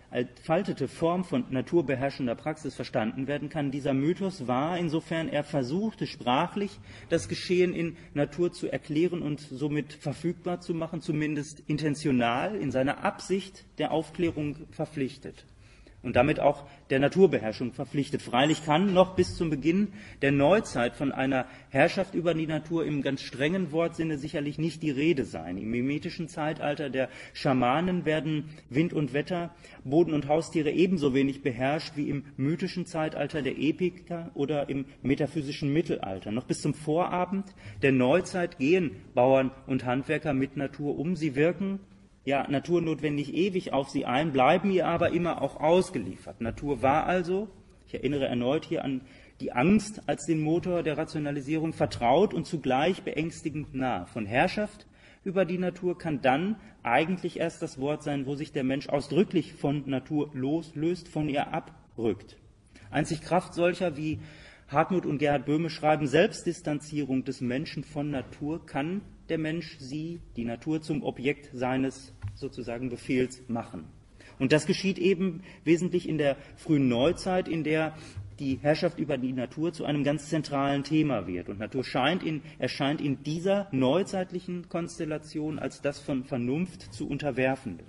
entfaltete Form von naturbeherrschender Praxis verstanden werden kann. Dieser Mythos war, insofern er versuchte, sprachlich das Geschehen in Natur zu erklären und somit verfügbar zu machen, zumindest intentional in seiner Absicht der Aufklärung verpflichtet. Und damit auch der Naturbeherrschung verpflichtet. Freilich kann noch bis zum Beginn der Neuzeit von einer Herrschaft über die Natur im ganz strengen Wortsinne sicherlich nicht die Rede sein. Im mimetischen Zeitalter der Schamanen werden Wind und Wetter, Boden und Haustiere ebenso wenig beherrscht wie im mythischen Zeitalter der Epiker oder im metaphysischen Mittelalter. Noch bis zum Vorabend der Neuzeit gehen Bauern und Handwerker mit Natur um. Sie wirken ja naturnotwendig ewig auf sie ein, bleiben ihr aber immer auch ausgeliefert. Natur war also, ich erinnere erneut hier an die Angst als den Motor der Rationalisierung, vertraut und zugleich beängstigend nah. Von Herrschaft über die Natur kann dann eigentlich erst das Wort sein, wo sich der Mensch ausdrücklich von Natur loslöst, von ihr abrückt. Einzig Kraft solcher, wie Hartmut und Gerhard Böhme schreiben, Selbstdistanzierung des Menschen von Natur, kann der Mensch sie, die Natur, zum Objekt seines sozusagen Befehls machen. Und das geschieht eben wesentlich in der frühen Neuzeit, in der die Herrschaft über die Natur zu einem ganz zentralen Thema wird. Und Natur scheint in, erscheint in dieser neuzeitlichen Konstellation als das von Vernunft zu unterwerfende.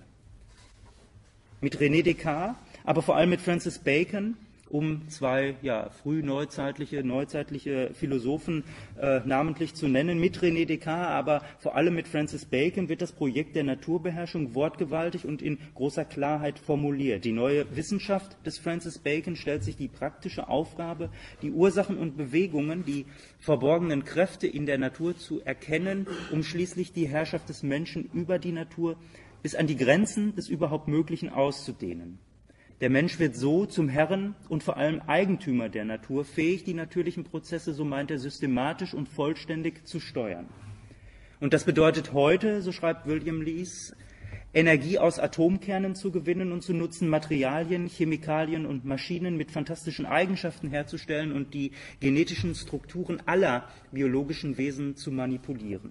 Mit René Descartes, aber vor allem mit Francis Bacon, um zwei ja, frühneuzeitliche, neuzeitliche Philosophen äh, namentlich zu nennen. Mit René Descartes, aber vor allem mit Francis Bacon wird das Projekt der Naturbeherrschung wortgewaltig und in großer Klarheit formuliert. Die neue Wissenschaft des Francis Bacon stellt sich die praktische Aufgabe, die Ursachen und Bewegungen, die verborgenen Kräfte in der Natur zu erkennen, um schließlich die Herrschaft des Menschen über die Natur bis an die Grenzen des überhaupt Möglichen auszudehnen. Der Mensch wird so zum Herren und vor allem Eigentümer der Natur, fähig, die natürlichen Prozesse, so meint er, systematisch und vollständig zu steuern. Und das bedeutet heute, so schreibt William Lees, Energie aus Atomkernen zu gewinnen und zu nutzen, Materialien, Chemikalien und Maschinen mit fantastischen Eigenschaften herzustellen und die genetischen Strukturen aller biologischen Wesen zu manipulieren.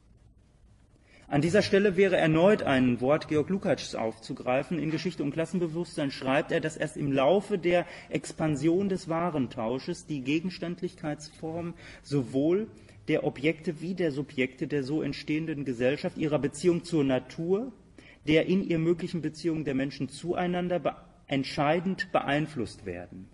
An dieser Stelle wäre erneut ein Wort Georg Lukács aufzugreifen. In Geschichte und Klassenbewusstsein schreibt er, dass erst im Laufe der Expansion des Warentausches die Gegenständlichkeitsform sowohl der Objekte wie der Subjekte der so entstehenden Gesellschaft, ihrer Beziehung zur Natur, der in ihr möglichen Beziehungen der Menschen zueinander be- entscheidend beeinflusst werden.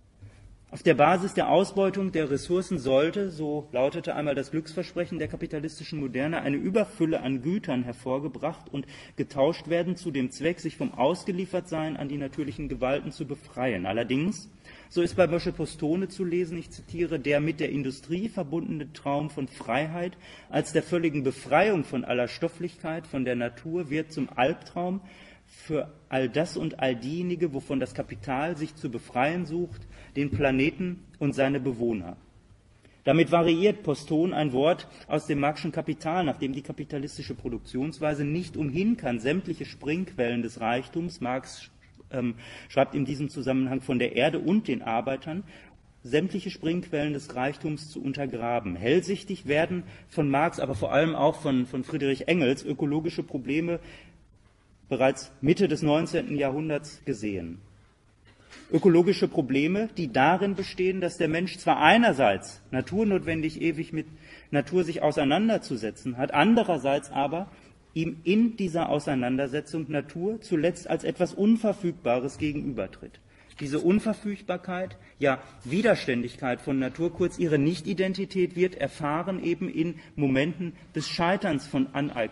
Auf der Basis der Ausbeutung der Ressourcen sollte, so lautete einmal das Glücksversprechen der kapitalistischen Moderne, eine Überfülle an Gütern hervorgebracht und getauscht werden, zu dem Zweck, sich vom Ausgeliefertsein an die natürlichen Gewalten zu befreien. Allerdings, so ist bei Moshe Postone zu lesen, ich zitiere, der mit der Industrie verbundene Traum von Freiheit als der völligen Befreiung von aller Stofflichkeit, von der Natur, wird zum Albtraum für all das und all diejenigen, wovon das Kapital sich zu befreien sucht, den Planeten und seine Bewohner. Damit variiert Postone ein Wort aus dem Marxischen Kapital, nachdem die kapitalistische Produktionsweise nicht umhin kann, sämtliche Springquellen des Reichtums, Marx ähm, schreibt in diesem Zusammenhang von der Erde und den Arbeitern, sämtliche Springquellen des Reichtums zu untergraben. Hellsichtig werden von Marx, aber vor allem auch von, von Friedrich Engels ökologische Probleme bereits Mitte des neunzehnten Jahrhunderts gesehen. Ökologische Probleme, die darin bestehen, dass der Mensch zwar einerseits naturnotwendig ewig mit Natur sich auseinanderzusetzen hat, andererseits aber ihm in dieser Auseinandersetzung Natur zuletzt als etwas Unverfügbares gegenübertritt. Diese Unverfügbarkeit, ja Widerständigkeit von Natur, kurz ihre Nichtidentität, wird erfahren eben in Momenten des Scheiterns von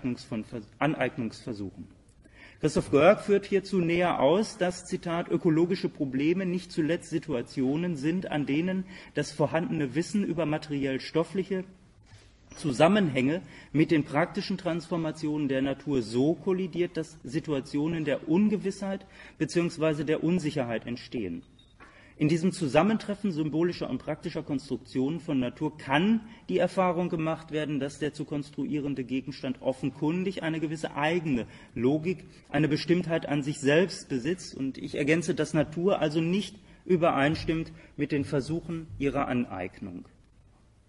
Aneignungsversuchen. Christoph Görg führt hierzu näher aus, dass, Zitat, ökologische Probleme nicht zuletzt Situationen sind, an denen das vorhandene Wissen über materiell-stoffliche Zusammenhänge mit den praktischen Transformationen der Natur so kollidiert, dass Situationen der Ungewissheit bzw. der Unsicherheit entstehen. In diesem Zusammentreffen symbolischer und praktischer Konstruktionen von Natur kann die Erfahrung gemacht werden, dass der zu konstruierende Gegenstand offenkundig eine gewisse eigene Logik, eine Bestimmtheit an sich selbst besitzt. Und ich ergänze, dass Natur also nicht übereinstimmt mit den Versuchen ihrer Aneignung.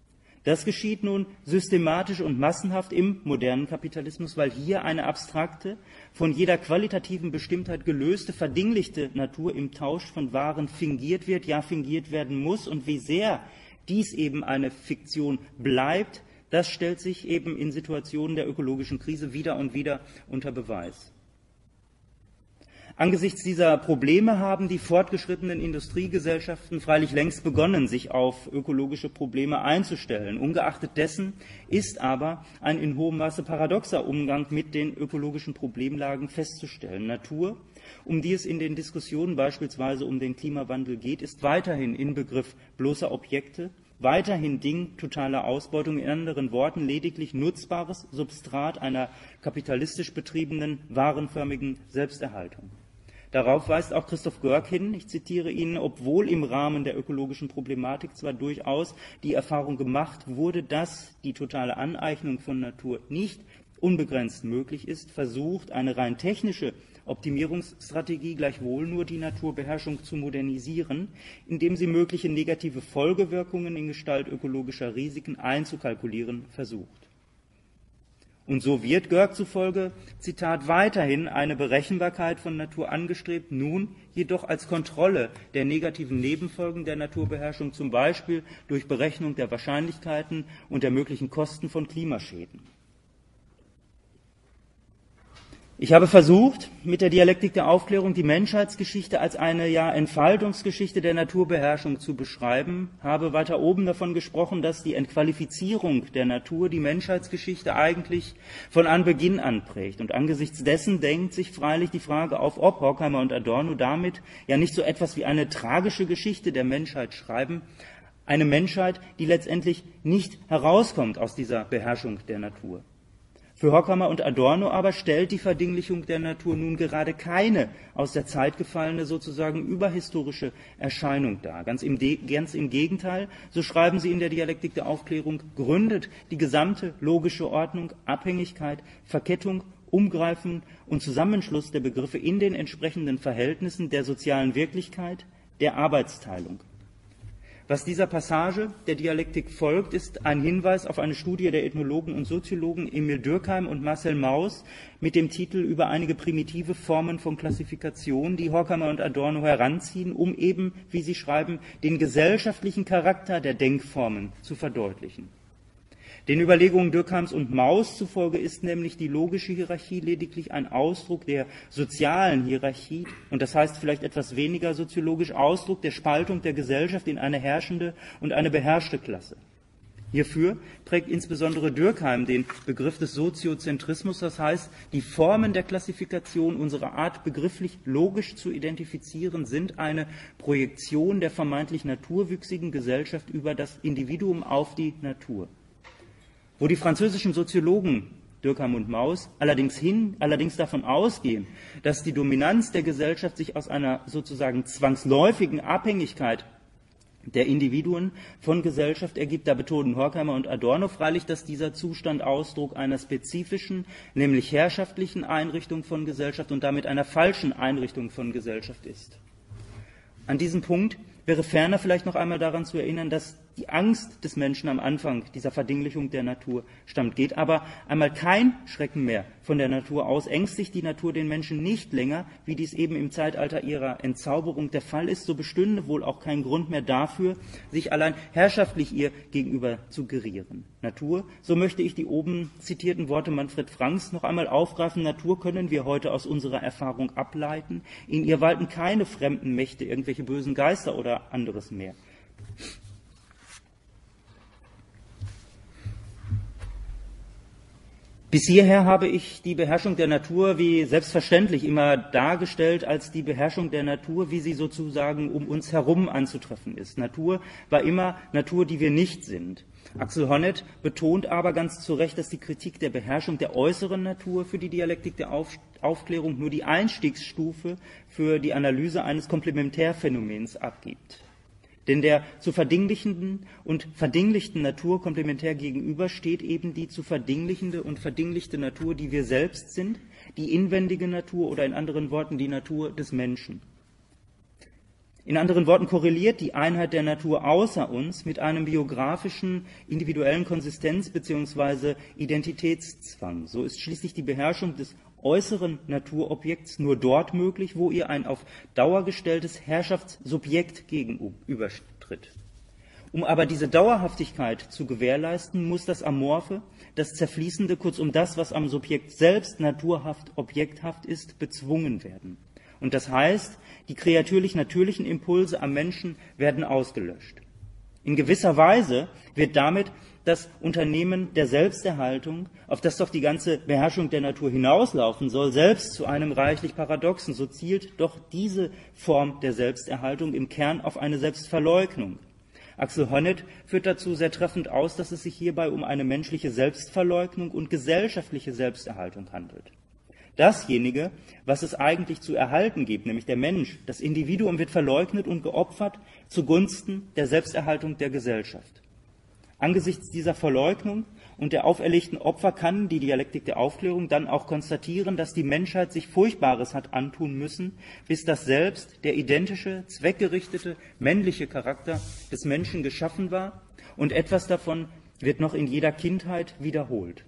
Das geschieht nun systematisch und massenhaft im modernen Kapitalismus, weil hier eine abstrakte, von jeder qualitativen Bestimmtheit gelöste, verdinglichte Natur im Tausch von Waren fingiert wird, ja fingiert werden muss. Und wie sehr dies eben eine Fiktion bleibt, das stellt sich eben in Situationen der ökologischen Krise wieder und wieder unter Beweis. Angesichts dieser Probleme haben die fortgeschrittenen Industriegesellschaften freilich längst begonnen, sich auf ökologische Probleme einzustellen. Ungeachtet dessen ist aber ein in hohem Maße paradoxer Umgang mit den ökologischen Problemlagen festzustellen. Natur, um die es in den Diskussionen beispielsweise um den Klimawandel geht, ist weiterhin Inbegriff bloßer Objekte, weiterhin Ding totaler Ausbeutung, in anderen Worten lediglich nutzbares Substrat einer kapitalistisch betriebenen, warenförmigen Selbsterhaltung. Darauf weist auch Christoph Görg hin, ich zitiere ihn, obwohl im Rahmen der ökologischen Problematik zwar durchaus die Erfahrung gemacht wurde, dass die totale Aneignung von Natur nicht unbegrenzt möglich ist, versucht eine rein technische Optimierungsstrategie gleichwohl nur die Naturbeherrschung zu modernisieren, indem sie mögliche negative Folgewirkungen in Gestalt ökologischer Risiken einzukalkulieren versucht. Und so wird Görg zufolge, Zitat, weiterhin eine Berechenbarkeit von Natur angestrebt, nun jedoch als Kontrolle der negativen Nebenfolgen der Naturbeherrschung, zum Beispiel durch Berechnung der Wahrscheinlichkeiten und der möglichen Kosten von Klimaschäden. Ich habe versucht, mit der Dialektik der Aufklärung die Menschheitsgeschichte als eine ja Entfaltungsgeschichte der Naturbeherrschung zu beschreiben, habe weiter oben davon gesprochen, dass die Entqualifizierung der Natur die Menschheitsgeschichte eigentlich von Anbeginn an prägt. Und angesichts dessen drängt sich freilich die Frage auf, ob Horkheimer und Adorno damit ja nicht so etwas wie eine tragische Geschichte der Menschheit schreiben, eine Menschheit, die letztendlich nicht herauskommt aus dieser Beherrschung der Natur. Für Horkheimer und Adorno aber stellt die Verdinglichung der Natur nun gerade keine aus der Zeit gefallene, sozusagen überhistorische Erscheinung dar. Ganz im, ganz im Gegenteil, so schreiben sie in der Dialektik der Aufklärung, gründet die gesamte logische Ordnung, Abhängigkeit, Verkettung, Umgreifen und Zusammenschluss der Begriffe in den entsprechenden Verhältnissen der sozialen Wirklichkeit, der Arbeitsteilung. Was dieser Passage der Dialektik folgt, ist ein Hinweis auf eine Studie der Ethnologen und Soziologen Emil Durkheim und Marcel Mauss mit dem Titel über einige primitive Formen von Klassifikation, die Horkheimer und Adorno heranziehen, um eben, wie sie schreiben, den gesellschaftlichen Charakter der Denkformen zu verdeutlichen. Den Überlegungen Durkheims und Mauss zufolge ist nämlich die logische Hierarchie lediglich ein Ausdruck der sozialen Hierarchie und das heißt vielleicht etwas weniger soziologisch Ausdruck der Spaltung der Gesellschaft in eine herrschende und eine beherrschte Klasse. Hierfür prägt insbesondere Durkheim den Begriff des Soziozentrismus, das heißt, die Formen der Klassifikation unserer Art begrifflich logisch zu identifizieren sind eine Projektion der vermeintlich naturwüchsigen Gesellschaft über das Individuum auf die Natur. Wo die französischen Soziologen Durkheim und Mauss allerdings, hin, allerdings davon ausgehen, dass die Dominanz der Gesellschaft sich aus einer sozusagen zwangsläufigen Abhängigkeit der Individuen von Gesellschaft ergibt, da betonen Horkheimer und Adorno freilich, dass dieser Zustand Ausdruck einer spezifischen, nämlich herrschaftlichen Einrichtung von Gesellschaft und damit einer falschen Einrichtung von Gesellschaft ist. An diesem Punkt wäre ferner vielleicht noch einmal daran zu erinnern, dass die Angst des Menschen am Anfang dieser Verdinglichung der Natur stammt. Geht aber einmal kein Schrecken mehr von der Natur aus, ängstigt die Natur den Menschen nicht länger, wie dies eben im Zeitalter ihrer Entzauberung der Fall ist, so bestünde wohl auch kein Grund mehr dafür, sich allein herrschaftlich ihr gegenüber zu gerieren. Natur, so möchte ich die oben zitierten Worte Manfred Franks noch einmal aufgreifen, Natur können wir heute aus unserer Erfahrung ableiten, in ihr walten keine fremden Mächte, irgendwelche bösen Geister oder anderes mehr. Bis hierher habe ich die Beherrschung der Natur wie selbstverständlich immer dargestellt als die Beherrschung der Natur, wie sie sozusagen um uns herum anzutreffen ist. Natur war immer Natur, die wir nicht sind. Axel Honneth betont aber ganz zu Recht, dass die Kritik der Beherrschung der äußeren Natur für die Dialektik der Aufklärung nur die Einstiegsstufe für die Analyse eines Komplementärphänomens abgibt. Denn der zu verdinglichenden und verdinglichten Natur komplementär gegenüber steht eben die zu verdinglichende und verdinglichte Natur, die wir selbst sind, die inwendige Natur oder in anderen Worten die Natur des Menschen. In anderen Worten korreliert die Einheit der Natur außer uns mit einem biografischen, individuellen Konsistenz- bzw. Identitätszwang. So ist schließlich die Beherrschung des äußeren Naturobjekts nur dort möglich, wo ihr ein auf Dauer gestelltes Herrschaftssubjekt gegenübertritt. Um aber diese Dauerhaftigkeit zu gewährleisten, muss das Amorphe, das Zerfließende, kurzum das, was am Subjekt selbst naturhaft, objekthaft ist, bezwungen werden. Und das heißt, die kreatürlich-natürlichen Impulse am Menschen werden ausgelöscht. In gewisser Weise wird damit das Unternehmen der Selbsterhaltung, auf das doch die ganze Beherrschung der Natur hinauslaufen soll, selbst zu einem reichlich Paradoxen. So zielt doch diese Form der Selbsterhaltung im Kern auf eine Selbstverleugnung. Axel Honneth führt dazu sehr treffend aus, dass es sich hierbei um eine menschliche Selbstverleugnung und gesellschaftliche Selbsterhaltung handelt. Dasjenige, was es eigentlich zu erhalten gibt, nämlich der Mensch, das Individuum, wird verleugnet und geopfert zugunsten der Selbsterhaltung der Gesellschaft. Angesichts dieser Verleugnung und der auferlegten Opfer kann die Dialektik der Aufklärung dann auch konstatieren, dass die Menschheit sich Furchtbares hat antun müssen, bis das Selbst, der identische, zweckgerichtete, männliche Charakter des Menschen geschaffen war, und etwas davon wird noch in jeder Kindheit wiederholt.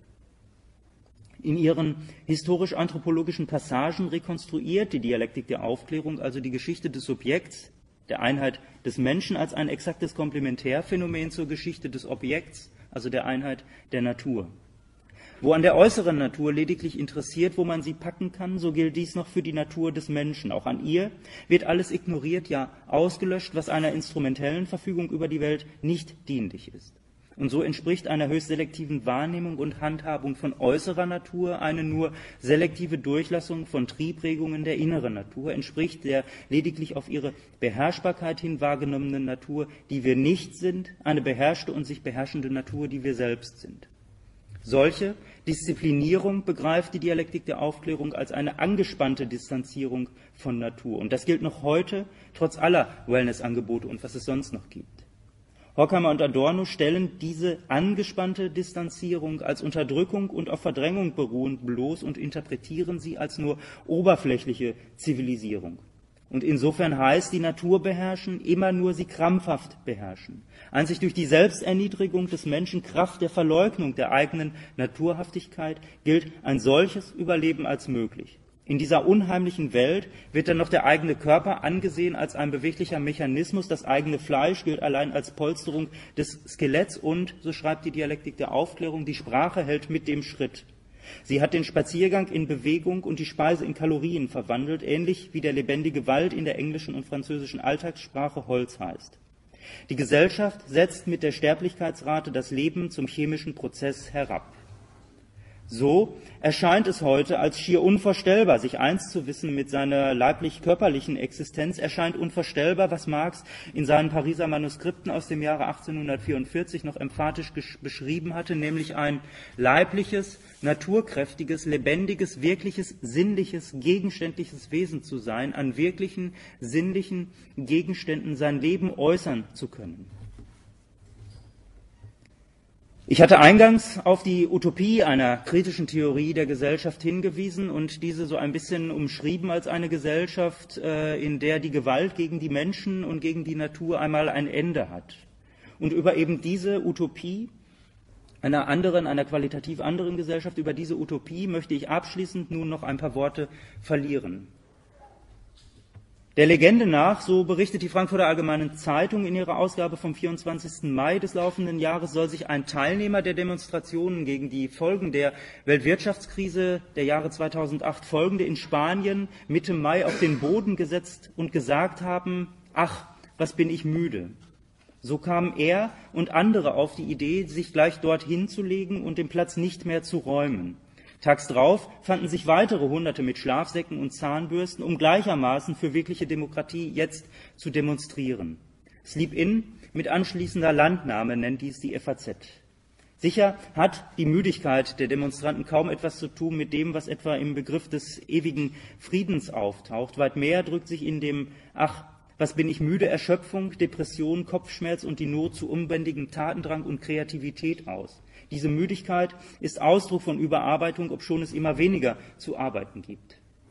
In ihren historisch-anthropologischen Passagen rekonstruiert die Dialektik der Aufklärung also die Geschichte des Subjekts, der Einheit des Menschen, als ein exaktes Komplementärphänomen zur Geschichte des Objekts, also der Einheit der Natur. Wo an der äußeren Natur lediglich interessiert, wo man sie packen kann, so gilt dies noch für die Natur des Menschen. Auch an ihr wird alles ignoriert, ja ausgelöscht, was einer instrumentellen Verfügung über die Welt nicht dienlich ist. Und so entspricht einer höchst selektiven Wahrnehmung und Handhabung von äußerer Natur eine nur selektive Durchlassung von Triebregungen der inneren Natur, entspricht der lediglich auf ihre Beherrschbarkeit hin wahrgenommenen Natur, die wir nicht sind, eine beherrschte und sich beherrschende Natur, die wir selbst sind. Solche Disziplinierung begreift die Dialektik der Aufklärung als eine angespannte Distanzierung von Natur. Und das gilt noch heute, trotz aller Wellnessangebote und was es sonst noch gibt. Horkheimer und Adorno stellen diese angespannte Distanzierung als Unterdrückung und auf Verdrängung beruhend bloß und interpretieren sie als nur oberflächliche Zivilisierung. Und insofern heißt die Natur beherrschen immer nur sie krampfhaft beherrschen. Einzig durch die Selbsterniedrigung des Menschen, Kraft der Verleugnung der eigenen Naturhaftigkeit, gilt ein solches Überleben als möglich. In dieser unheimlichen Welt wird dann noch der eigene Körper angesehen als ein beweglicher Mechanismus, das eigene Fleisch gilt allein als Polsterung des Skeletts und, so schreibt die Dialektik der Aufklärung, die Sprache hält mit dem Schritt. Sie hat den Spaziergang in Bewegung und die Speise in Kalorien verwandelt, ähnlich wie der lebendige Wald in der englischen und französischen Alltagssprache Holz heißt. Die Gesellschaft setzt mit der Sterblichkeitsrate das Leben zum chemischen Prozess herab. So erscheint es heute als schier unvorstellbar, sich eins zu wissen mit seiner leiblich-körperlichen Existenz, erscheint unvorstellbar, was Marx in seinen Pariser Manuskripten aus dem Jahre achtzehnhundertvierundvierzig noch emphatisch beschrieben hatte, nämlich ein leibliches, naturkräftiges, lebendiges, wirkliches, sinnliches, gegenständliches Wesen zu sein, an wirklichen, sinnlichen Gegenständen sein Leben äußern zu können. Ich hatte eingangs auf die Utopie einer kritischen Theorie der Gesellschaft hingewiesen und diese so ein bisschen umschrieben als eine Gesellschaft, in der die Gewalt gegen die Menschen und gegen die Natur einmal ein Ende hat. Und über eben diese Utopie, einer anderen, einer qualitativ anderen Gesellschaft, über diese Utopie möchte ich abschließend nun noch ein paar Worte verlieren. Der Legende nach, so berichtet die Frankfurter Allgemeine Zeitung in ihrer Ausgabe vom vierundzwanzigsten Mai des laufenden Jahres, soll sich ein Teilnehmer der Demonstrationen gegen die Folgen der Weltwirtschaftskrise der Jahre zweitausendacht folgende in Spanien Mitte Mai auf den Boden gesetzt und gesagt haben: Ach, was bin ich müde. So kamen er und andere auf die Idee, sich gleich dort hinzulegen und den Platz nicht mehr zu räumen. Tags drauf fanden sich weitere Hunderte mit Schlafsäcken und Zahnbürsten, um gleichermaßen für wirkliche Demokratie jetzt zu demonstrieren. Sleep-in mit anschließender Landnahme nennt dies die F A Z. Sicher hat die Müdigkeit der Demonstranten kaum etwas zu tun mit dem, was etwa im Begriff des ewigen Friedens auftaucht. Weit mehr drückt sich in dem Ach, was bin ich müde, Erschöpfung, Depression, Kopfschmerz und die Not zu unbändigem Tatendrang und Kreativität aus. Diese Müdigkeit ist Ausdruck von Überarbeitung, obschon es immer weniger zu arbeiten gibt.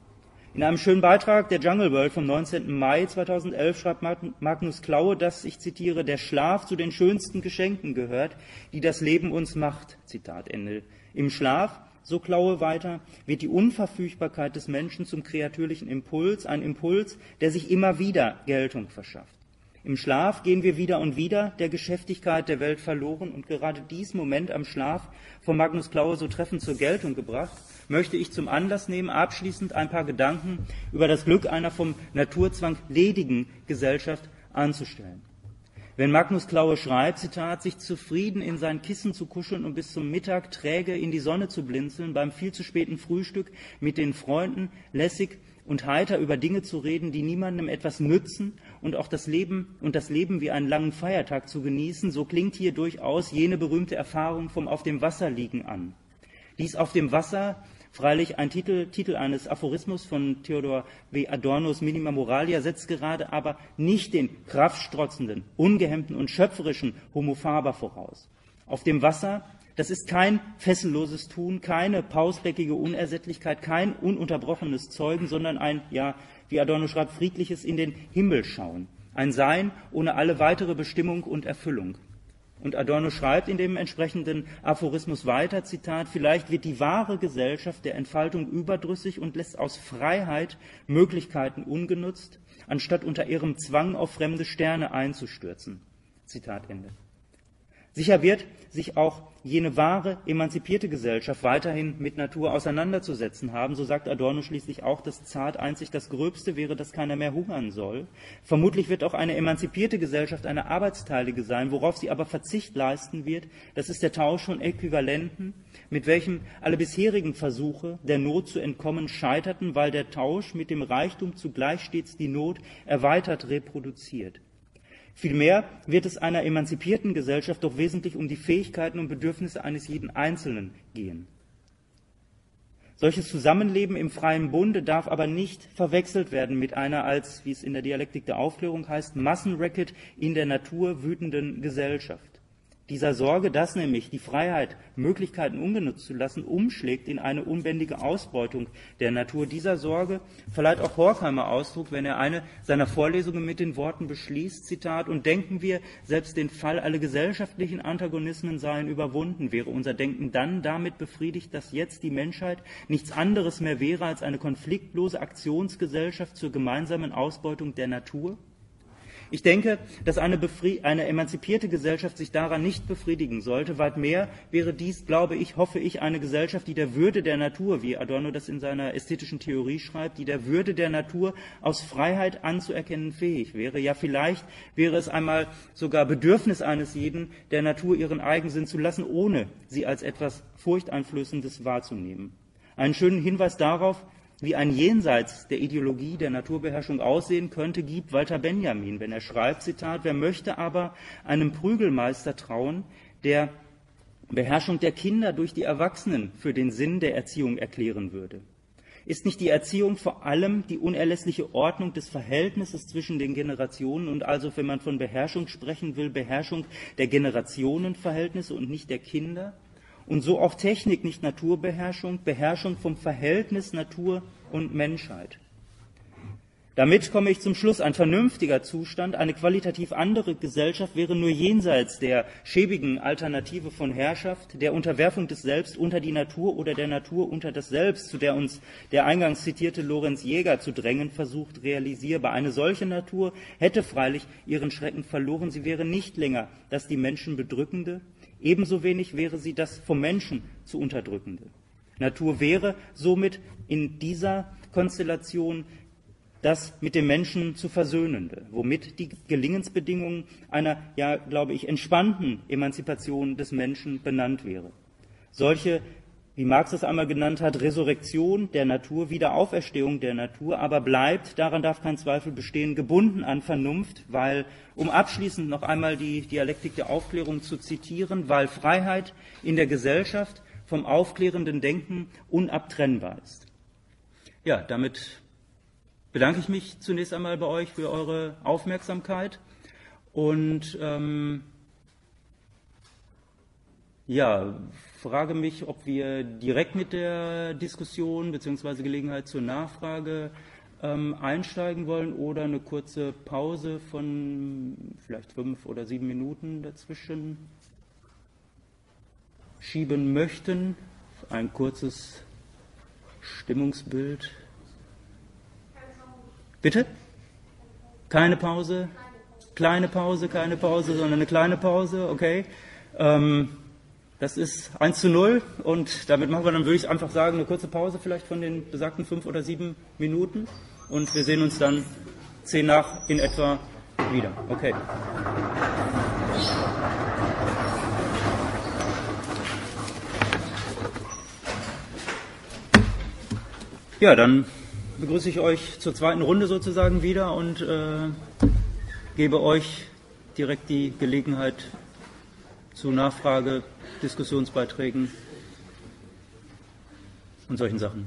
In einem schönen Beitrag der Jungle World vom neunzehnten Mai zweitausendelf schreibt Magnus Klaue, dass, ich zitiere, der Schlaf zu den schönsten Geschenken gehört, die das Leben uns macht. Zitat Ende. Im Schlaf, so Klaue weiter, wird die Unverfügbarkeit des Menschen zum kreatürlichen Impuls, ein Impuls, der sich immer wieder Geltung verschafft. Im Schlaf gehen wir wieder und wieder der Geschäftigkeit der Welt verloren, und gerade dies Moment am Schlaf, von Magnus Klaue so treffend zur Geltung gebracht, möchte ich zum Anlass nehmen, abschließend ein paar Gedanken über das Glück einer vom Naturzwang ledigen Gesellschaft anzustellen. Wenn Magnus Klaue schreibt, Zitat, sich zufrieden in sein Kissen zu kuscheln und bis zum Mittag träge in die Sonne zu blinzeln, beim viel zu späten Frühstück mit den Freunden lässig und heiter über Dinge zu reden, die niemandem etwas nützen, und auch das Leben und das Leben wie einen langen Feiertag zu genießen, so klingt hier durchaus jene berühmte Erfahrung vom Auf dem Wasser liegen an. Dies auf dem Wasser, freilich ein Titel, Titel eines Aphorismus von Theodor W. Adornos Minima Moralia, setzt gerade aber nicht den kraftstrotzenden, ungehemmten und schöpferischen Homo faber voraus. Auf dem Wasser, das ist kein fesselloses Tun, keine pausbäckige Unersättlichkeit, kein ununterbrochenes Zeugen, sondern ein, ja, wie Adorno schreibt, friedliches in den Himmel schauen. Ein Sein ohne alle weitere Bestimmung und Erfüllung. Und Adorno schreibt in dem entsprechenden Aphorismus weiter, Zitat, vielleicht wird die wahre Gesellschaft der Entfaltung überdrüssig und lässt aus Freiheit Möglichkeiten ungenutzt, anstatt unter ihrem Zwang auf fremde Sterne einzustürzen. Zitat Ende. Sicher wird sich auch jene wahre, emanzipierte Gesellschaft weiterhin mit Natur auseinanderzusetzen haben. So sagt Adorno schließlich auch, dass zart einzig das Gröbste wäre, dass keiner mehr hungern soll. Vermutlich wird auch eine emanzipierte Gesellschaft eine arbeitsteilige sein, worauf sie aber Verzicht leisten wird. Das ist der Tausch von Äquivalenten, mit welchem alle bisherigen Versuche, der Not zu entkommen, scheiterten, weil der Tausch mit dem Reichtum zugleich stets die Not erweitert reproduziert. Vielmehr wird es einer emanzipierten Gesellschaft doch wesentlich um die Fähigkeiten und Bedürfnisse eines jeden Einzelnen gehen. Solches Zusammenleben im freien Bunde darf aber nicht verwechselt werden mit einer als, wie es in der Dialektik der Aufklärung heißt, Massenracket in der Natur wütenden Gesellschaft. Dieser Sorge, dass nämlich die Freiheit, Möglichkeiten ungenutzt zu lassen, umschlägt in eine unbändige Ausbeutung der Natur. Dieser Sorge verleiht auch Horkheimer Ausdruck, wenn er eine seiner Vorlesungen mit den Worten beschließt, Zitat, und denken wir, selbst den Fall, alle gesellschaftlichen Antagonismen seien überwunden, wäre unser Denken dann damit befriedigt, dass jetzt die Menschheit nichts anderes mehr wäre als eine konfliktlose Aktionsgesellschaft zur gemeinsamen Ausbeutung der Natur? Ich denke, dass eine, eine emanzipierte Gesellschaft sich daran nicht befriedigen sollte. Weit mehr wäre dies, glaube ich, hoffe ich, eine Gesellschaft, die der Würde der Natur, wie Adorno das in seiner ästhetischen Theorie schreibt, die der Würde der Natur aus Freiheit anzuerkennen fähig wäre. Ja, vielleicht wäre es einmal sogar Bedürfnis eines jeden, der Natur ihren Eigensinn zu lassen, ohne sie als etwas Furchteinflößendes wahrzunehmen. Einen schönen Hinweis darauf, wie ein Jenseits der Ideologie der Naturbeherrschung aussehen könnte, gibt Walter Benjamin, wenn er schreibt, Zitat, wer möchte aber einem Prügelmeister trauen, der Beherrschung der Kinder durch die Erwachsenen für den Sinn der Erziehung erklären würde? Ist nicht die Erziehung vor allem die unerlässliche Ordnung des Verhältnisses zwischen den Generationen und also, wenn man von Beherrschung sprechen will, Beherrschung der Generationenverhältnisse und nicht der Kinder? Und so auch Technik, nicht Naturbeherrschung, Beherrschung vom Verhältnis Natur und Menschheit. Damit komme ich zum Schluss. Ein vernünftiger Zustand, eine qualitativ andere Gesellschaft wäre nur jenseits der schäbigen Alternative von Herrschaft, der Unterwerfung des Selbst unter die Natur oder der Natur unter das Selbst, zu der uns der eingangs zitierte Lorenz Jäger zu drängen versucht, realisierbar. Eine solche Natur hätte freilich ihren Schrecken verloren. Sie wäre nicht länger das die Menschen bedrückende, ebenso wenig wäre sie das vom Menschen zu unterdrückende. Natur wäre somit in dieser Konstellation das mit dem Menschen zu Versöhnende, womit die Gelingensbedingungen einer, ja, glaube ich, entspannten Emanzipation des Menschen benannt wäre. Solche, wie Marx es einmal genannt hat, Resurrektion der Natur, Wiederauferstehung der Natur, aber bleibt, daran darf kein Zweifel bestehen, gebunden an Vernunft, weil, um abschließend noch einmal die Dialektik der Aufklärung zu zitieren, weil Freiheit in der Gesellschaft vom aufklärenden Denken unabtrennbar ist. Ja, damit bedanke ich mich zunächst einmal bei euch für eure Aufmerksamkeit und ähm, Ja, frage mich, ob wir direkt mit der Diskussion bzw. Gelegenheit zur Nachfrage ähm, einsteigen wollen oder eine kurze Pause von vielleicht fünf oder sieben Minuten dazwischen schieben möchten. Ein kurzes Stimmungsbild. Bitte? Keine Pause? Kleine Pause, keine Pause, sondern eine kleine Pause, okay. Ähm, das ist eins zu null und damit machen wir dann, würde ich einfach sagen, eine kurze Pause vielleicht von den besagten fünf oder sieben Minuten und wir sehen uns dann zehn nach in etwa wieder. Okay. Ja, dann begrüße ich euch zur zweiten Runde sozusagen wieder und äh, gebe euch direkt die Gelegenheit zu Nachfrage, Diskussionsbeiträgen und solchen Sachen.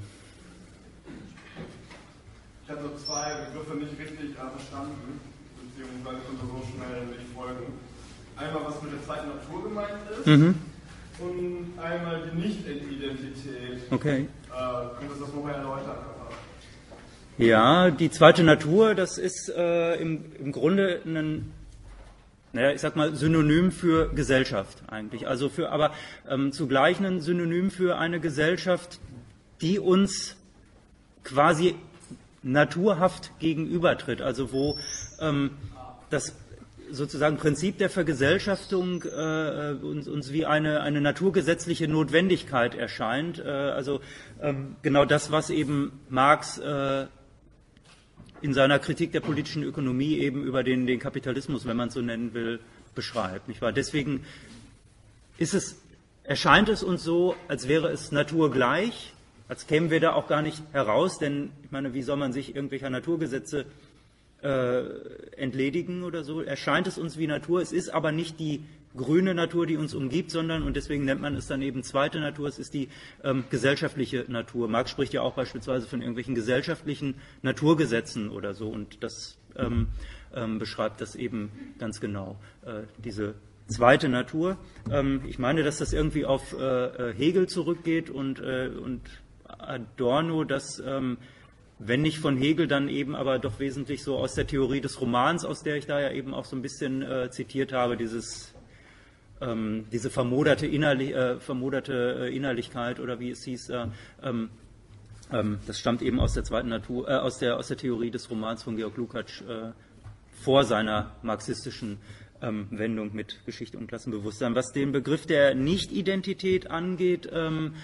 Ich habe so zwei Begriffe nicht richtig verstanden, beziehungsweise konnte so schnell nicht folgen. Einmal, was mit der zweiten Natur gemeint ist, mhm. und einmal die Nicht-Identität.
Okay.
Äh, könntest du das nochmal erläutern?
Ja, die zweite Natur, das ist äh, im, im Grunde ein, naja, ich sag mal, Synonym für Gesellschaft eigentlich. Also für, aber ähm, zugleich ein Synonym für eine Gesellschaft, die uns quasi naturhaft gegenübertritt. Also wo ähm, das sozusagen Prinzip der Vergesellschaftung äh, uns, uns wie eine, eine naturgesetzliche Notwendigkeit erscheint. Äh, also ähm, genau das, was eben Marx äh, in seiner Kritik der politischen Ökonomie eben über den, den Kapitalismus, wenn man es so nennen will, beschreibt. Nicht wahr? Deswegen ist es, erscheint es uns so, als wäre es naturgleich, als kämen wir da auch gar nicht heraus, denn ich meine, wie soll man sich irgendwelcher Naturgesetze äh, entledigen oder so? Erscheint es uns wie Natur, es ist aber nicht die grüne Natur, die uns umgibt, sondern, und deswegen nennt man es dann eben zweite Natur, es ist die ähm, gesellschaftliche Natur. Marx spricht ja auch beispielsweise von irgendwelchen gesellschaftlichen Naturgesetzen oder so, und das ähm, ähm, beschreibt das eben ganz genau, äh, diese zweite Natur. Ähm, ich meine, dass das irgendwie auf äh, Hegel zurückgeht und, äh, und Adorno, das ähm, wenn nicht von Hegel, dann eben aber doch wesentlich so aus der Theorie des Romans, aus der ich da ja eben auch so ein bisschen äh, zitiert habe, dieses Ähm, diese vermoderte, Innerli äh, vermoderte äh, Innerlichkeit oder wie es hieß, äh, ähm, ähm, das stammt eben aus der zweiten Natur, äh, aus der aus der Theorie des Romans von Georg Lukács äh, vor seiner marxistischen ähm, Wendung mit Geschichte und Klassenbewusstsein. Was den Begriff der Nicht-Identität angeht, ähm,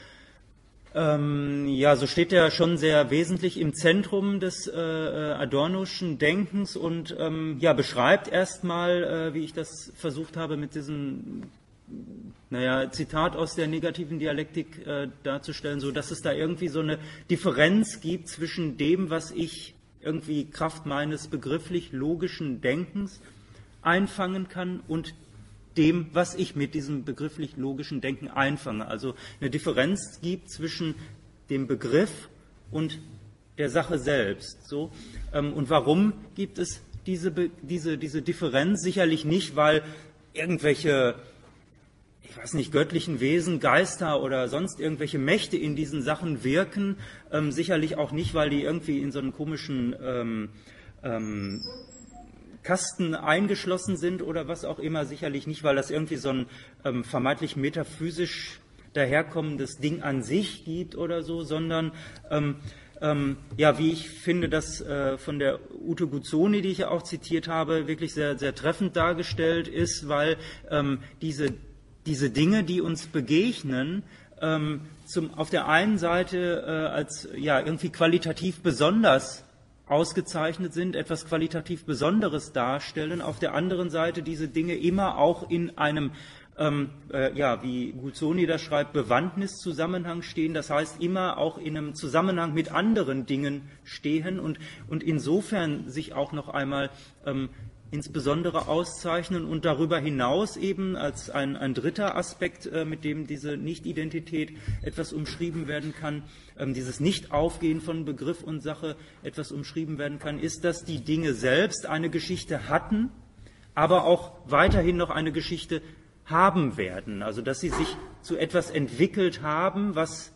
Ähm, ja, so steht er schon sehr wesentlich im Zentrum des äh, Adornoschen Denkens und ähm, ja, beschreibt erstmal, äh, wie ich das versucht habe, mit diesem naja, Zitat aus der negativen Dialektik äh, darzustellen, so dass es da irgendwie so eine Differenz gibt zwischen dem, was ich irgendwie Kraft meines begrifflich logischen Denkens einfangen kann und dem, was ich mit diesem begrifflich logischen Denken einfange. Also eine Differenz gibt zwischen dem Begriff und der Sache selbst. So. Und warum gibt es diese, diese, diese Differenz? Sicherlich nicht, weil irgendwelche, ich weiß nicht, göttlichen Wesen, Geister oder sonst irgendwelche Mächte in diesen Sachen wirken. Ähm, sicherlich auch nicht, weil die irgendwie in so einen komischen ähm, ähm, Kasten eingeschlossen sind oder was auch immer, sicherlich nicht, weil das irgendwie so ein ähm, vermeintlich metaphysisch daherkommendes Ding an sich gibt oder so, sondern ähm, ähm, ja, wie ich finde, das äh, von der Ute Guzzoni, die ich ja auch zitiert habe, wirklich sehr, sehr treffend dargestellt ist, weil ähm, diese, diese Dinge, die uns begegnen, ähm, zum, auf der einen Seite äh, als ja, irgendwie qualitativ besonders ausgezeichnet sind, etwas qualitativ Besonderes darstellen, auf der anderen Seite diese Dinge immer auch in einem, ähm, äh, ja, wie Guzzoni das schreibt, Bewandtniszusammenhang stehen, das heißt immer auch in einem Zusammenhang mit anderen Dingen stehen und, und insofern sich auch noch einmal ähm, insbesondere auszeichnen und darüber hinaus eben als ein, ein dritter Aspekt, äh, mit dem diese Nicht-Identität etwas umschrieben werden kann, ähm, dieses Nicht-Aufgehen von Begriff und Sache etwas umschrieben werden kann, ist, dass die Dinge selbst eine Geschichte hatten, aber auch weiterhin noch eine Geschichte haben werden, also dass sie sich zu etwas entwickelt haben, was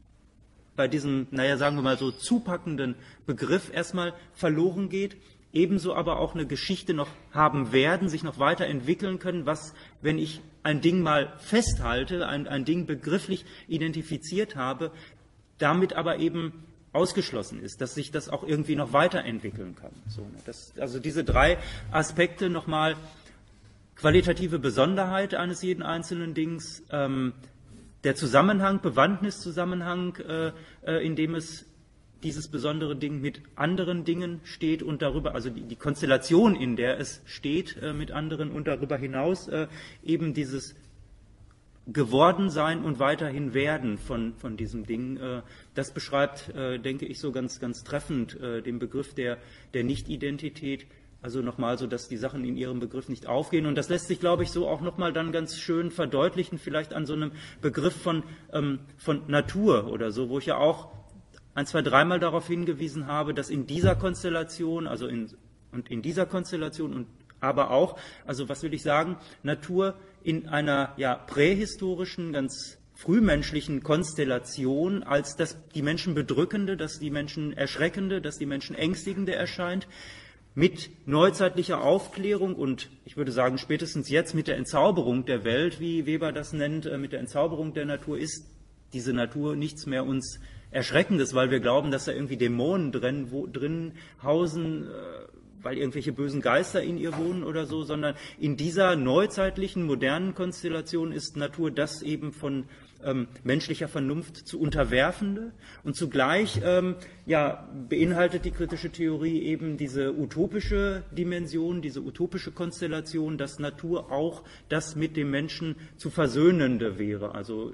bei diesem, naja, sagen wir mal so zupackenden Begriff erstmal verloren geht, ebenso aber auch eine Geschichte noch haben werden, sich noch weiterentwickeln können, was, wenn ich ein Ding mal festhalte, ein, ein Ding begrifflich identifiziert habe, damit aber eben ausgeschlossen ist, dass sich das auch irgendwie noch weiterentwickeln kann. So, das, also diese drei Aspekte nochmal: qualitative Besonderheit eines jeden einzelnen Dings, ähm, der Zusammenhang, Bewandtniszusammenhang, äh, äh, in dem es dieses besondere Ding mit anderen Dingen steht und darüber, also die, die Konstellation, in der es steht äh, mit anderen und darüber hinaus äh, eben dieses Gewordensein und weiterhin Werden von, von diesem Ding. Äh, das beschreibt, äh, denke ich, so ganz, ganz treffend äh, den Begriff der, der Nicht-Identität. Also nochmal so, dass die Sachen in ihrem Begriff nicht aufgehen. Und das lässt sich, glaube ich, so auch nochmal dann ganz schön verdeutlichen, vielleicht an so einem Begriff von, ähm, von Natur oder so, wo ich ja auch ein, zwei, dreimal darauf hingewiesen habe, dass in dieser Konstellation, also in, und in dieser Konstellation und aber auch, also was will ich sagen, Natur in einer ja prähistorischen, ganz frühmenschlichen Konstellation als das die Menschen bedrückende, das die Menschen erschreckende, das die Menschen ängstigende erscheint, mit neuzeitlicher Aufklärung und ich würde sagen spätestens jetzt mit der Entzauberung der Welt, wie Weber das nennt, mit der Entzauberung der Natur ist diese Natur nichts mehr uns Erschreckendes, weil wir glauben, dass da irgendwie Dämonen drin, wo, drin hausen, äh, weil irgendwelche bösen Geister in ihr wohnen oder so, sondern in dieser neuzeitlichen, modernen Konstellation ist Natur das eben von ähm, menschlicher Vernunft zu unterwerfende und zugleich ähm, ja, beinhaltet die kritische Theorie eben diese utopische Dimension, diese utopische Konstellation, dass Natur auch das mit dem Menschen zu Versöhnende wäre, also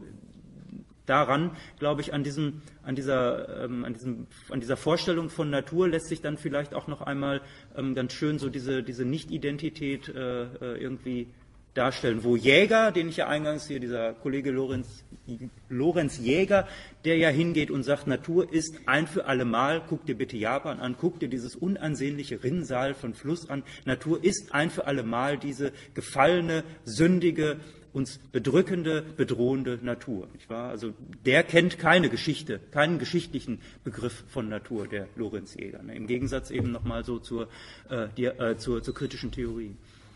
daran, glaube ich, an, diesem, an, dieser, ähm, an, diesem, an dieser Vorstellung von Natur lässt sich dann vielleicht auch noch einmal ähm, ganz schön so diese, diese Nicht-Identität äh, irgendwie darstellen, wo Jäger, den ich ja eingangs hier, dieser Kollege Lorenz, Lorenz Jäger, der ja hingeht und sagt, Natur ist ein für alle Mal, guck dir bitte Japan an, guck dir dieses unansehnliche Rinnsal von Fluss an, Natur ist ein für alle Mal diese gefallene, sündige, uns bedrückende, bedrohende Natur. Nicht wahr? Also der kennt keine Geschichte, keinen geschichtlichen Begriff von Natur, der Lorenz Jäger. Ne? Im Gegensatz eben nochmal so zur, äh, die, äh, zur, zur kritischen Theorie.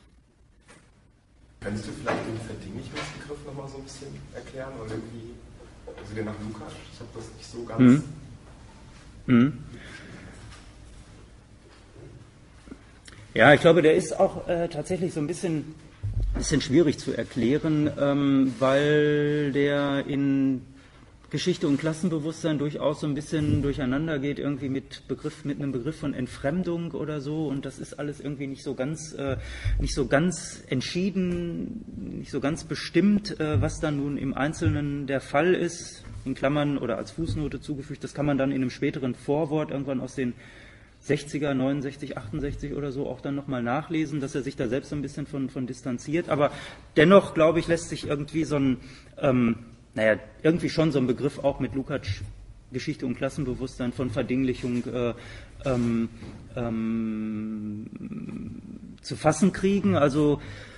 Könntest du vielleicht den Verdinglichungsbegriff nochmal so ein bisschen erklären? Oder irgendwie, also der nach Lukács, ich habe das nicht so ganz...
Mhm. Mhm. Ja, ich glaube, der ist auch äh, tatsächlich so ein bisschen... bisschen schwierig zu erklären, ähm, weil der in Geschichte und Klassenbewusstsein durchaus so ein bisschen durcheinander geht, irgendwie mit Begriff, mit einem Begriff von Entfremdung oder so, und das ist alles irgendwie nicht so ganz, äh, nicht so ganz entschieden, nicht so ganz bestimmt, äh, was da nun im Einzelnen der Fall ist, in Klammern oder als Fußnote zugefügt. Das kann man dann in einem späteren Vorwort irgendwann aus den sechziger, neunundsechzig, achtundsechzig oder so auch dann nochmal nachlesen, dass er sich da selbst so ein bisschen von, von distanziert. Aber dennoch, glaube ich, lässt sich irgendwie so ein, ähm, naja, irgendwie schon so ein Begriff auch mit Lukács Geschichte und Klassenbewusstsein von Verdinglichung äh, ähm, ähm, zu fassen kriegen. Also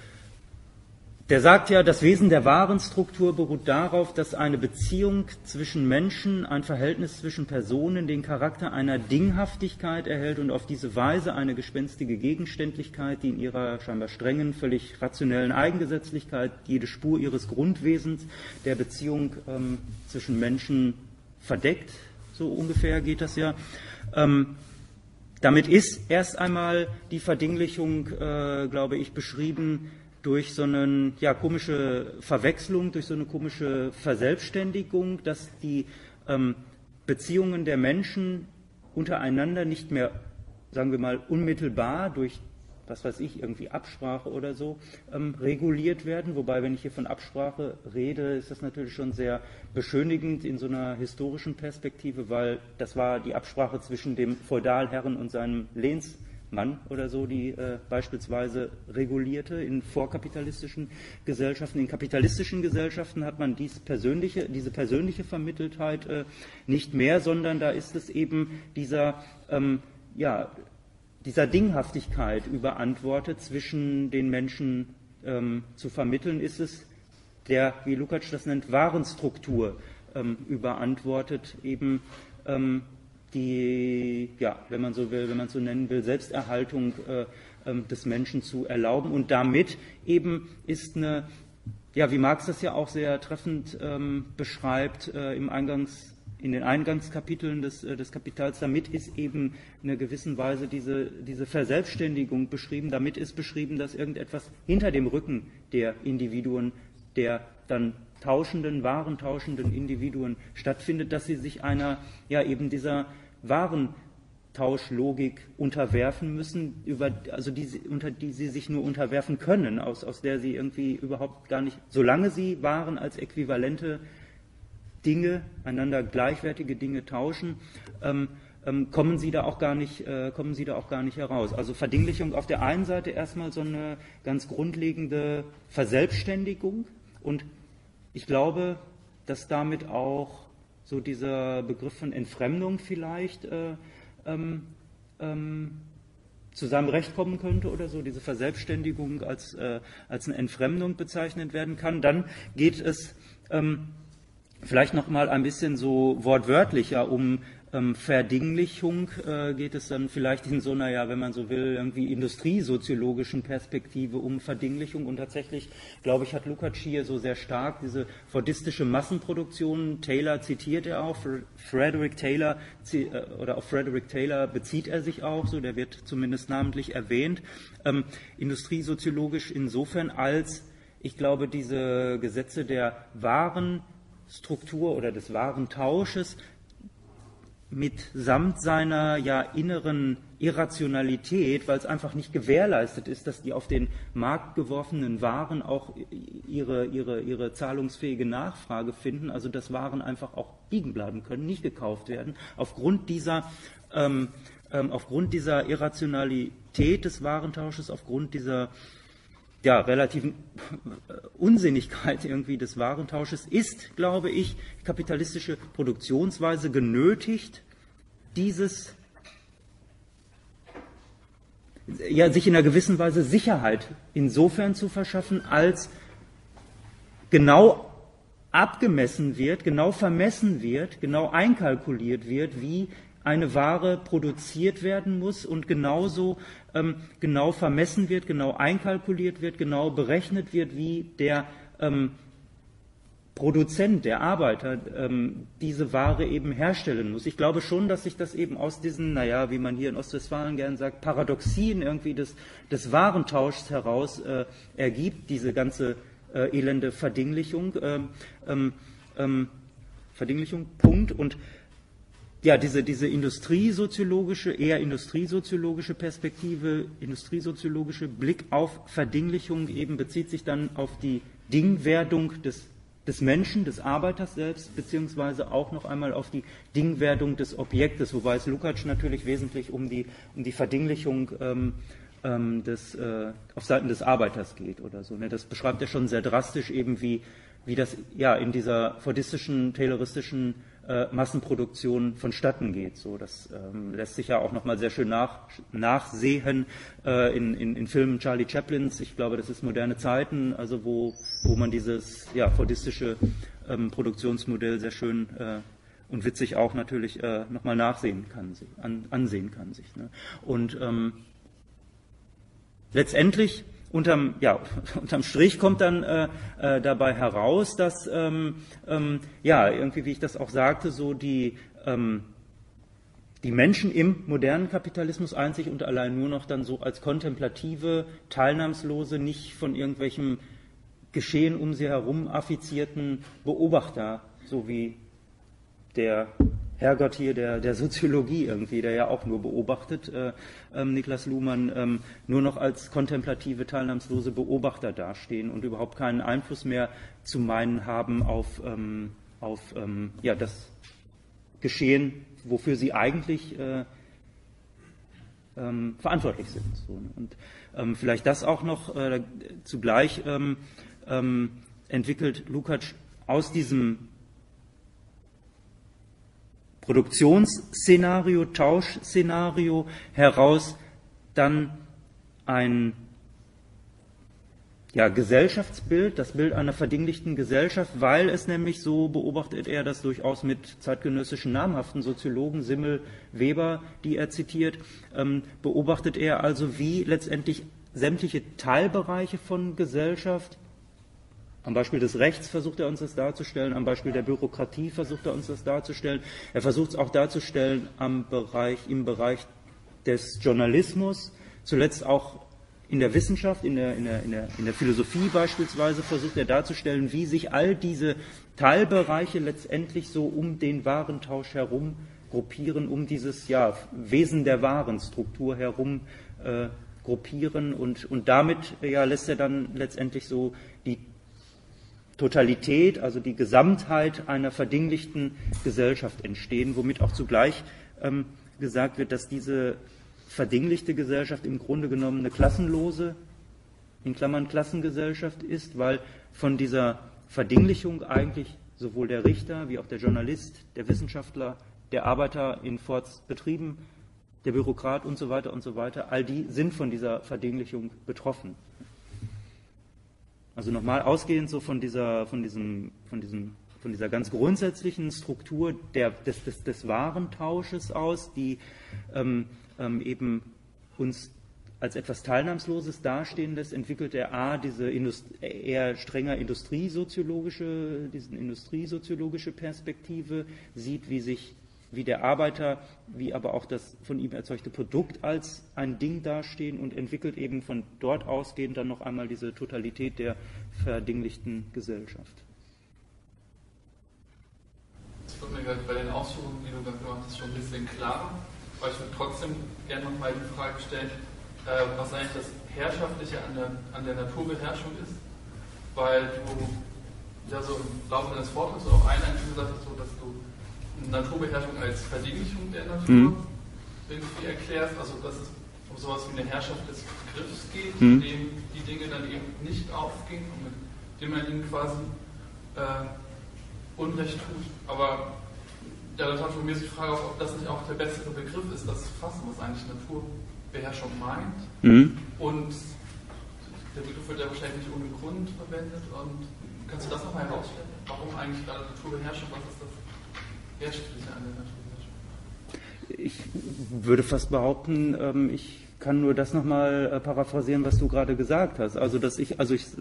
der sagt ja, das Wesen der wahren Struktur beruht darauf, dass eine Beziehung zwischen Menschen, ein Verhältnis zwischen Personen den Charakter einer Dinghaftigkeit erhält und auf diese Weise eine gespenstige Gegenständlichkeit, die in ihrer scheinbar strengen, völlig rationellen Eigengesetzlichkeit jede Spur ihres Grundwesens der Beziehung ähm, zwischen Menschen verdeckt, so ungefähr geht das ja. Ähm, damit ist erst einmal die Verdinglichung, äh, glaube ich, beschrieben, durch so eine ja, komische Verwechslung, durch so eine komische Verselbstständigung, dass die ähm, Beziehungen der Menschen untereinander nicht mehr, sagen wir mal, unmittelbar durch, was weiß ich, irgendwie Absprache oder so ähm, reguliert werden. Wobei, wenn ich hier von Absprache rede, ist das natürlich schon sehr beschönigend in so einer historischen Perspektive, weil das war die Absprache zwischen dem Feudalherren und seinem Lehns Mann oder so, die äh, beispielsweise regulierte in vorkapitalistischen Gesellschaften. In kapitalistischen Gesellschaften hat man dies persönliche, diese persönliche Vermitteltheit äh, nicht mehr, sondern da ist es eben dieser, ähm, ja, dieser Dinghaftigkeit überantwortet zwischen den Menschen ähm, zu vermitteln ist es, der, wie Lukács das nennt, Warenstruktur ähm, überantwortet, eben ähm, die, ja, wenn man so will, wenn man so nennen will, Selbsterhaltung äh, ähm, des Menschen zu erlauben. Und damit eben ist eine, ja, wie Marx das ja auch sehr treffend ähm, beschreibt äh, im Eingangs, in den Eingangskapiteln des, äh, des Kapitals, damit ist eben in einer gewissen Weise diese, diese Verselbstständigung beschrieben. Damit ist beschrieben, dass irgendetwas hinter dem Rücken der Individuen, der dann tauschenden, warentauschenden Individuen stattfindet, dass sie sich einer, ja, eben dieser Warentauschlogik unterwerfen müssen, über, also die, unter die sie sich nur unterwerfen können, aus, aus der sie irgendwie überhaupt gar nicht, solange sie Waren als äquivalente Dinge, einander gleichwertige Dinge tauschen, ähm, ähm, kommen sie da auch gar nicht, äh, kommen sie da auch gar nicht heraus. Also Verdinglichung auf der einen Seite erstmal so eine ganz grundlegende Verselbstständigung. Und ich glaube, dass damit auch so dieser Begriff von Entfremdung vielleicht äh, ähm, ähm, zu seinem Recht kommen könnte oder so, diese Verselbstständigung als, äh, als eine Entfremdung bezeichnet werden kann. Dann geht es ähm, vielleicht noch mal ein bisschen so wortwörtlicher um ähm, Verdinglichung, äh, geht es dann vielleicht in so einer, ja, wenn man so will, irgendwie industriesoziologischen Perspektive um Verdinglichung. Und tatsächlich, glaube ich, hat Lukács hier so sehr stark diese fordistische Massenproduktion, Taylor zitiert er auch, Frederick Taylor, oder auf Frederick Taylor bezieht er sich auch, so, der wird zumindest namentlich erwähnt, ähm, industriesoziologisch insofern, als, ich glaube, diese Gesetze der Warenstruktur oder des Warentausches mitsamt seiner ja inneren Irrationalität, weil es einfach nicht gewährleistet ist, dass die auf den Markt geworfenen Waren auch ihre, ihre, ihre zahlungsfähige Nachfrage finden, also dass Waren einfach auch liegen bleiben können, nicht gekauft werden, aufgrund dieser, ähm, ähm, aufgrund dieser Irrationalität des Warentausches, aufgrund dieser ja, relativen Unsinnigkeit irgendwie des Warentausches ist, glaube ich, kapitalistische Produktionsweise genötigt, dieses, ja, sich in einer gewissen Weise Sicherheit insofern zu verschaffen, als genau abgemessen wird, genau vermessen wird, genau einkalkuliert wird, wie eine Ware produziert werden muss und genauso ähm, genau vermessen wird, genau einkalkuliert wird, genau berechnet wird, wie der ähm, Produzent, der Arbeiter ähm, diese Ware eben herstellen muss. Ich glaube schon, dass sich das eben aus diesen, naja, wie man hier in Ostwestfalen gern sagt, Paradoxien irgendwie des, des Warentauschs heraus äh, ergibt, diese ganze äh, elende Verdinglichung, ähm, ähm, Verdinglichung, Punkt. Und ja, diese, diese industriesoziologische, eher industriesoziologische Perspektive, industriesoziologische Blick auf Verdinglichung eben bezieht sich dann auf die Dingwerdung des, des Menschen, des Arbeiters selbst, beziehungsweise auch noch einmal auf die Dingwerdung des Objektes, wobei es Lukács natürlich wesentlich um die, um die Verdinglichung ähm, ähm, des, äh, auf Seiten des Arbeiters geht oder so. Ne? Das beschreibt er schon sehr drastisch eben, wie, wie das ja in dieser fordistischen, tayloristischen Äh, Massenproduktion vonstatten geht. So, das ähm, lässt sich ja auch nochmal sehr schön nach, nachsehen äh, in, in, in Filmen Charlie Chaplins. Ich glaube, das ist Moderne Zeiten, also wo, wo man dieses ja, fordistische ähm, Produktionsmodell sehr schön äh, und witzig auch natürlich äh, nochmal nachsehen kann, an, ansehen kann sich. Ne? Und ähm, letztendlich Unterm, ja, unterm Strich kommt dann äh, äh, dabei heraus, dass, ähm, ähm, ja, irgendwie, wie ich das auch sagte, so die, ähm, die Menschen im modernen Kapitalismus einzig und allein nur noch dann so als kontemplative, teilnahmslose, nicht von irgendwelchem Geschehen um sie herum affizierten Beobachter, so wie der Herrgott hier der, der Soziologie irgendwie, der ja auch nur beobachtet, äh, äh, Niklas Luhmann, ähm, nur noch als kontemplative, teilnahmslose Beobachter dastehen und überhaupt keinen Einfluss mehr zu meinen haben auf, ähm, auf ähm, ja, das Geschehen, wofür sie eigentlich äh, ähm, verantwortlich sind. So, ne? Und ähm, vielleicht das auch noch äh, zugleich ähm, ähm, entwickelt Lukács aus diesem Produktionsszenario, Tauschszenario heraus dann ein ja, Gesellschaftsbild, das Bild einer verdinglichten Gesellschaft, weil es nämlich, so beobachtet er das durchaus mit zeitgenössischen namhaften Soziologen, Simmel, Weber, die er zitiert, ähm, beobachtet er also, wie letztendlich sämtliche Teilbereiche von Gesellschaft, am Beispiel des Rechts versucht er uns das darzustellen, am Beispiel der Bürokratie versucht er uns das darzustellen, er versucht es auch darzustellen am Bereich, im Bereich des Journalismus, zuletzt auch in der Wissenschaft, in der, in, der, in, der, in der Philosophie beispielsweise versucht er darzustellen, wie sich all diese Teilbereiche letztendlich so um den Warentausch herum gruppieren, um dieses ja, Wesen der Warenstruktur herum äh, gruppieren und, und damit ja, lässt er dann letztendlich so die Totalität, also die Gesamtheit einer verdinglichten Gesellschaft entstehen, womit auch zugleich ähm, gesagt wird, dass diese verdinglichte Gesellschaft im Grunde genommen eine klassenlose, in Klammern Klassengesellschaft ist, weil von dieser Verdinglichung eigentlich sowohl der Richter wie auch der Journalist, der Wissenschaftler, der Arbeiter in Fords Betrieben, der Bürokrat und so weiter und so weiter, all die sind von dieser Verdinglichung betroffen. Also nochmal ausgehend so von dieser, von diesem, von diesem, von dieser ganz grundsätzlichen Struktur der, des, des, des Warentausches aus, die ähm, ähm, eben uns als etwas Teilnahmsloses dastehen lässt, entwickelt er A, diese Indust- eher strenger industriesoziologische, diesen industriesoziologische Perspektive, sieht, wie sich wie der Arbeiter, wie aber auch das von ihm erzeugte Produkt als ein Ding dastehen und entwickelt eben von dort ausgehend dann noch einmal diese Totalität der verdinglichten Gesellschaft.
Das wird mir gerade bei den Ausführungen, die du dann gemacht hast, schon ein bisschen klarer, aber ich würde trotzdem gerne noch mal die Frage stellen, äh, was eigentlich das Herrschaftliche an der, an der Naturbeherrschung ist, weil du ja so im Laufe deines Vortrags auch einleitend gesagt hast, so, dass du Naturbeherrschung als Verdinglichung der Natur mhm. irgendwie erklärst, also dass es um sowas wie eine Herrschaft des Begriffs geht, mhm. in dem die Dinge dann eben nicht aufgehen und mit dem man ihnen quasi äh, Unrecht tut. Aber ja, dann kommt von mir die Frage auf, ob das nicht auch der bessere Begriff ist, das zu fassen, was eigentlich Naturbeherrschung meint. Mhm. Und der Begriff wird ja wahrscheinlich nicht ohne Grund verwendet. Und kannst du das nochmal herausstellen? Warum eigentlich gerade Naturbeherrschung? Was ist das?
Ich würde fast behaupten, ich kann nur das nochmal paraphrasieren, was du gerade gesagt hast. Also, dass ich, also ich,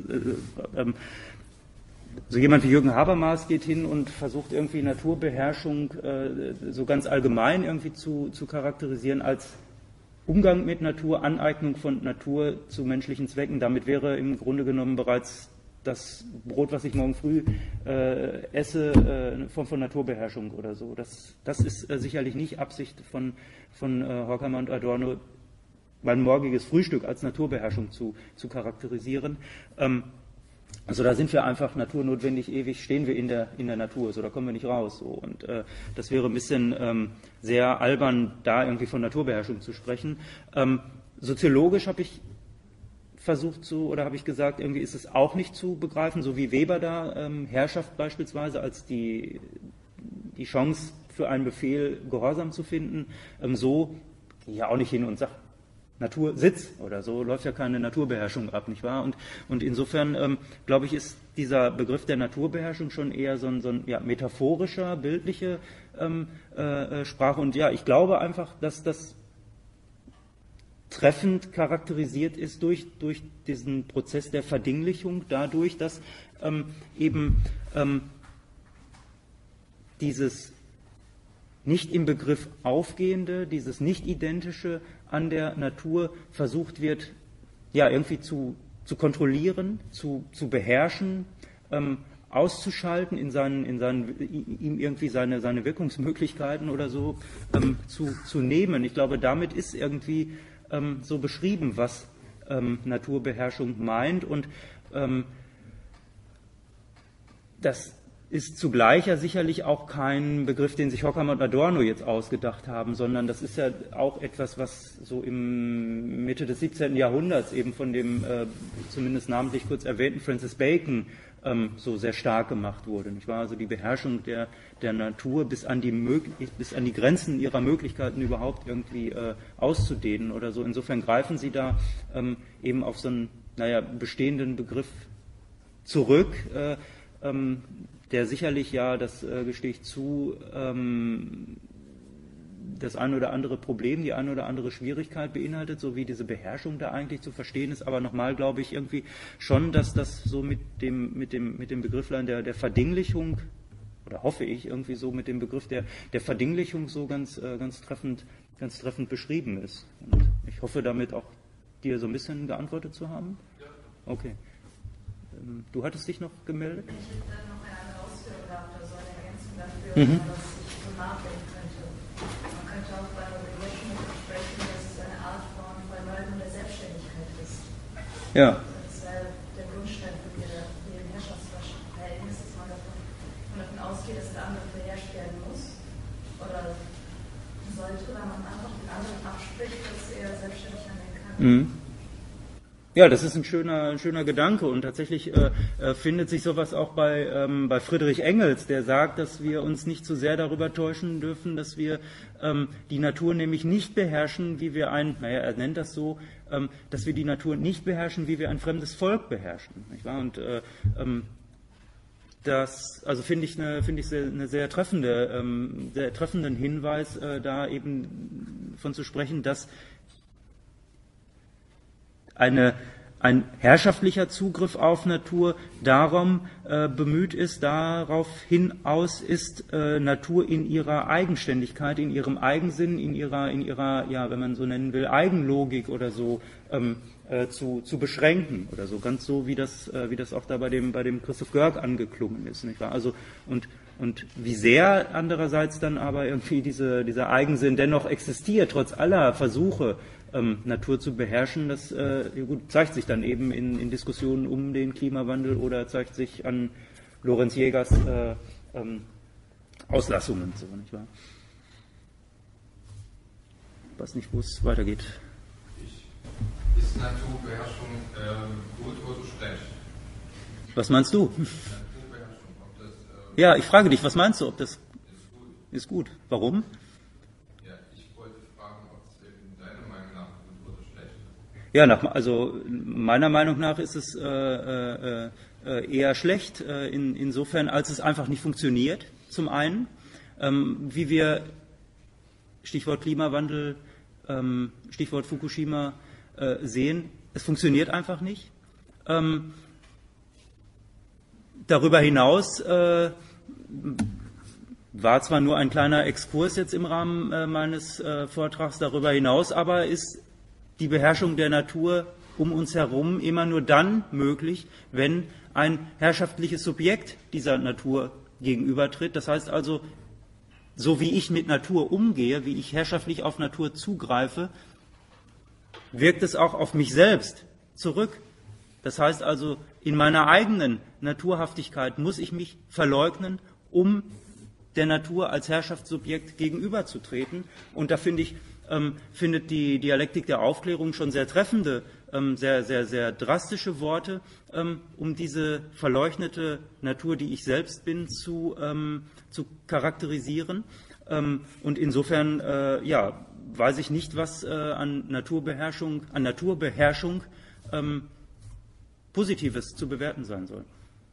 so jemand wie Jürgen Habermas geht hin und versucht irgendwie Naturbeherrschung so ganz allgemein irgendwie zu, zu charakterisieren als Umgang mit Natur, Aneignung von Natur zu menschlichen Zwecken. Damit wäre im Grunde genommen bereits das Brot, was ich morgen früh äh, esse, äh, von, von Naturbeherrschung oder so. Das, das ist äh, sicherlich nicht Absicht von, von äh, Horkheimer und Adorno, mein morgiges Frühstück als Naturbeherrschung zu, zu charakterisieren. Ähm, also da sind wir einfach naturnotwendig, ewig stehen wir in der, in der Natur, so da kommen wir nicht raus. So. Und äh, das wäre ein bisschen ähm, sehr albern, da irgendwie von Naturbeherrschung zu sprechen. Ähm, soziologisch habe ich versucht zu, oder habe ich gesagt, irgendwie ist es auch nicht zu begreifen, so wie Weber da ähm, Herrschaft beispielsweise als die, die Chance für einen Befehl Gehorsam zu finden, ähm, so gehe ich ja auch nicht hin und sage Natursitz oder so, läuft ja keine Naturbeherrschung ab, nicht wahr? Und, und insofern, ähm, glaube ich, ist dieser Begriff der Naturbeherrschung schon eher so ein, so ein ja, metaphorischer, bildliche ähm, äh, Sprache. Und ja, ich glaube einfach, dass das treffend charakterisiert ist durch, durch diesen Prozess der Verdinglichung, dadurch, dass ähm, eben ähm, dieses nicht im Begriff aufgehende, dieses nicht identische an der Natur versucht wird, ja, irgendwie zu, zu kontrollieren, zu, zu beherrschen, ähm, auszuschalten, in seinen, in seinen, ihm irgendwie seine, seine Wirkungsmöglichkeiten oder so ähm, zu, zu nehmen. Ich glaube, damit ist irgendwie so beschrieben, was ähm, Naturbeherrschung meint, und ähm, das ist zugleich ja sicherlich auch kein Begriff, den sich Horkheimer und Adorno jetzt ausgedacht haben, sondern das ist ja auch etwas, was so im Mitte des siebzehnten Jahrhunderts eben von dem äh, zumindest namentlich kurz erwähnten Francis Bacon ähm, so sehr stark gemacht wurde. Nicht wahr? Also die Beherrschung der, der Natur bis an, die bis an die Grenzen ihrer Möglichkeiten überhaupt irgendwie äh, auszudehnen oder so. Insofern greifen Sie da ähm, eben auf so ein naja, bestehenden Begriff zurück, äh, ähm, der sicherlich, ja, das äh, gestehe ich zu, ähm, das ein oder andere Problem, die eine oder andere Schwierigkeit beinhaltet, so wie diese Beherrschung da eigentlich zu verstehen ist. Aber nochmal glaube ich irgendwie schon, dass das so mit dem, mit dem, mit dem Begrifflein der, der Verdinglichung, oder hoffe ich irgendwie so mit dem Begriff der, der Verdinglichung so ganz, äh, ganz treffend, ganz treffend beschrieben ist. Und ich hoffe damit auch dir so ein bisschen geantwortet zu haben. Okay. Ähm, du hattest dich noch gemeldet?
Ich hätte da noch eine Ausführung gehabt, also eine Ergänzung dafür,
Mhm.
was ich so nachdenken könnte. Man könnte auch bei der Beherrschung sprechen, dass es eine Art von Verneugung der Selbstständigkeit ist.
Ja.
Das wäre der Grundstein für den Herrschaftsverhältnis, dass man davon, man davon ausgeht, dass der andere beherrscht werden muss oder sollte, weil man einfach den anderen abspricht, dass er selbstständig handeln kann.
Mhm. Ja, das ist ein schöner, ein schöner Gedanke und tatsächlich äh, äh, findet sich sowas auch bei, ähm, bei Friedrich Engels, der sagt, dass wir uns nicht zu sehr darüber täuschen dürfen, dass wir ähm, die Natur nämlich nicht beherrschen, wie wir ein, naja, er nennt das so, ähm, dass wir die Natur nicht beherrschen, wie wir ein fremdes Volk beherrschen. Nicht wahr? Und äh, ähm, das, also finde ich eine, finde ich sehr, eine sehr treffende, ähm, sehr treffenden Hinweis, äh, da eben von zu sprechen, dass Eine, ein herrschaftlicher Zugriff auf Natur darum äh, bemüht ist, darauf hinaus ist, äh, Natur in ihrer Eigenständigkeit, in ihrem Eigensinn, in ihrer, in ihrer, ja, wenn man so nennen will, Eigenlogik oder so ähm, äh, zu, zu beschränken oder so, ganz so wie das, äh, wie das auch da bei dem, bei dem Christoph Görg angeklungen ist, nicht wahr? Also und Und wie sehr andererseits dann aber irgendwie diese, dieser Eigensinn dennoch existiert, trotz aller Versuche, ähm, Natur zu beherrschen, das äh, gut, zeigt sich dann eben in, in Diskussionen um den Klimawandel oder zeigt sich an Lorenz Jägers äh, ähm, Auslassungen. So, nicht wahr? Ich weiß nicht, wo es weitergeht.
Ist Naturbeherrschung äh, gut oder schlecht?
Was meinst du?
Naturbeherrschung, ob das... Äh,
Ja, ich frage dich, was meinst du, ob das
ist gut.
ist gut? Warum?
Ja, ich wollte fragen, ob es eben deiner Meinung nach gut oder schlecht ist.
Ja, nach, also meiner Meinung nach ist es äh, äh, äh, eher schlecht, äh, in, insofern, als es einfach nicht funktioniert, zum einen. Ähm, wie wir, Stichwort Klimawandel, ähm, Stichwort Fukushima, äh, sehen, es funktioniert einfach nicht. Ähm, darüber hinaus äh, war zwar nur ein kleiner Exkurs jetzt im Rahmen äh, meines äh, Vortrags darüber hinaus, aber ist die Beherrschung der Natur um uns herum immer nur dann möglich, wenn ein herrschaftliches Subjekt dieser Natur gegenübertritt. Das heißt also, so wie ich mit Natur umgehe, wie ich herrschaftlich auf Natur zugreife, wirkt es auch auf mich selbst zurück. Das heißt also, in meiner eigenen Naturhaftigkeit muss ich mich verleugnen, um der Natur als Herrschaftssubjekt gegenüberzutreten. Und da finde ich, ähm, findet die Dialektik der Aufklärung schon sehr treffende, ähm, sehr, sehr, sehr drastische Worte, ähm, um diese verleugnete Natur, die ich selbst bin, zu, ähm, zu charakterisieren. Ähm, und insofern, äh, ja, weiß ich nicht, was äh, an Naturbeherrschung, an Naturbeherrschung ähm, Positives zu bewerten sein soll.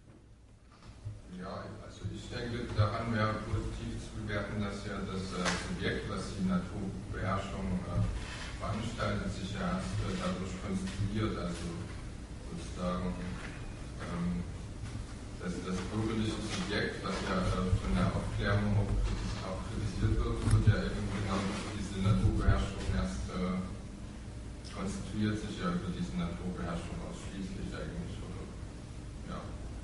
Ja, also ich denke, daran wäre positiv zu bewerten, dass ja das äh, Subjekt, was die Naturbeherrschung äh, veranstaltet, sich ja erst äh, dadurch konstruiert, also sozusagen ähm, das, das bürgerliche Subjekt, was ja äh, von der Aufklärung auch, auch kritisiert wird, wird ja eben genau diese Naturbeherrschung erst äh, konstituiert sich ja über diese Naturbeherrschung ausschließlich eigentlich, oder? Ja.